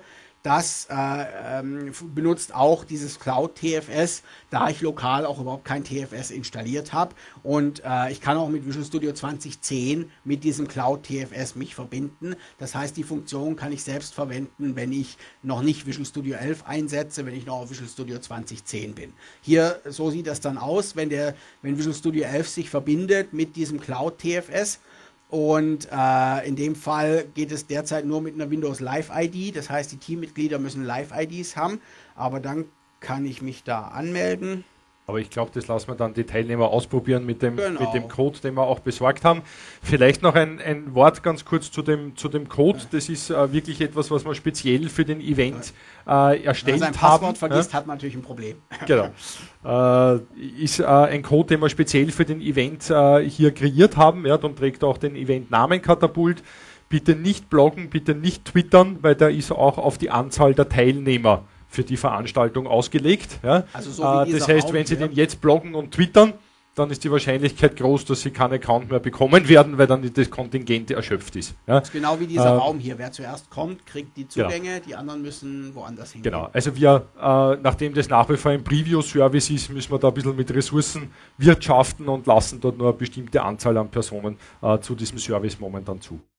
das äh, ähm, benutzt auch dieses Cloud T F S, da ich lokal auch überhaupt kein T F S installiert habe. Und äh, ich kann auch mit Visual Studio zwanzig zehn mit diesem Cloud T F S mich verbinden. Das heißt, die Funktion kann ich selbst verwenden, wenn ich noch nicht Visual Studio elf einsetze, wenn ich noch auf Visual Studio zwanzig zehn bin. Hier, so sieht das dann aus, wenn, der, wenn Visual Studio elf sich verbindet mit diesem Cloud T F S. Und äh, in dem Fall geht es derzeit nur mit einer Windows Live I D. Das heißt, die Teammitglieder müssen Live I Ds haben. Aber dann kann ich mich da anmelden. Aber ich glaube, das lassen wir dann die Teilnehmer ausprobieren mit dem, Genau. mit dem Code, den wir auch besorgt haben. Vielleicht noch ein, ein Wort ganz kurz zu dem, zu dem Code. Das ist äh, wirklich etwas, was wir speziell für den Event äh, erstellt haben. Wenn man sein Passwort haben. vergisst, ja? hat man natürlich ein Problem. Genau. Äh, ist äh, ein Code, den wir speziell für den Event äh, hier kreiert haben. Ja, dann trägt auch den Event-Namen Katapult. Bitte nicht bloggen, bitte nicht twittern, weil der ist auch auf die Anzahl der Teilnehmer für die Veranstaltung ausgelegt. Ja. Also so wie äh, das heißt, Raum wenn Sie hier. den jetzt bloggen und twittern, dann ist die Wahrscheinlichkeit groß, dass Sie keinen Account mehr bekommen werden, weil dann das Kontingent erschöpft ist. Ja. Das ist genau wie dieser äh, Raum hier. Wer zuerst kommt, kriegt die Zugänge, genau. Die anderen müssen woanders hingehen. Genau, also wir, äh, nachdem das nach wie vor ein Preview-Service ist, müssen wir da ein bisschen mit Ressourcen wirtschaften und lassen dort nur eine bestimmte Anzahl an Personen äh, zu diesem Service momentan zu.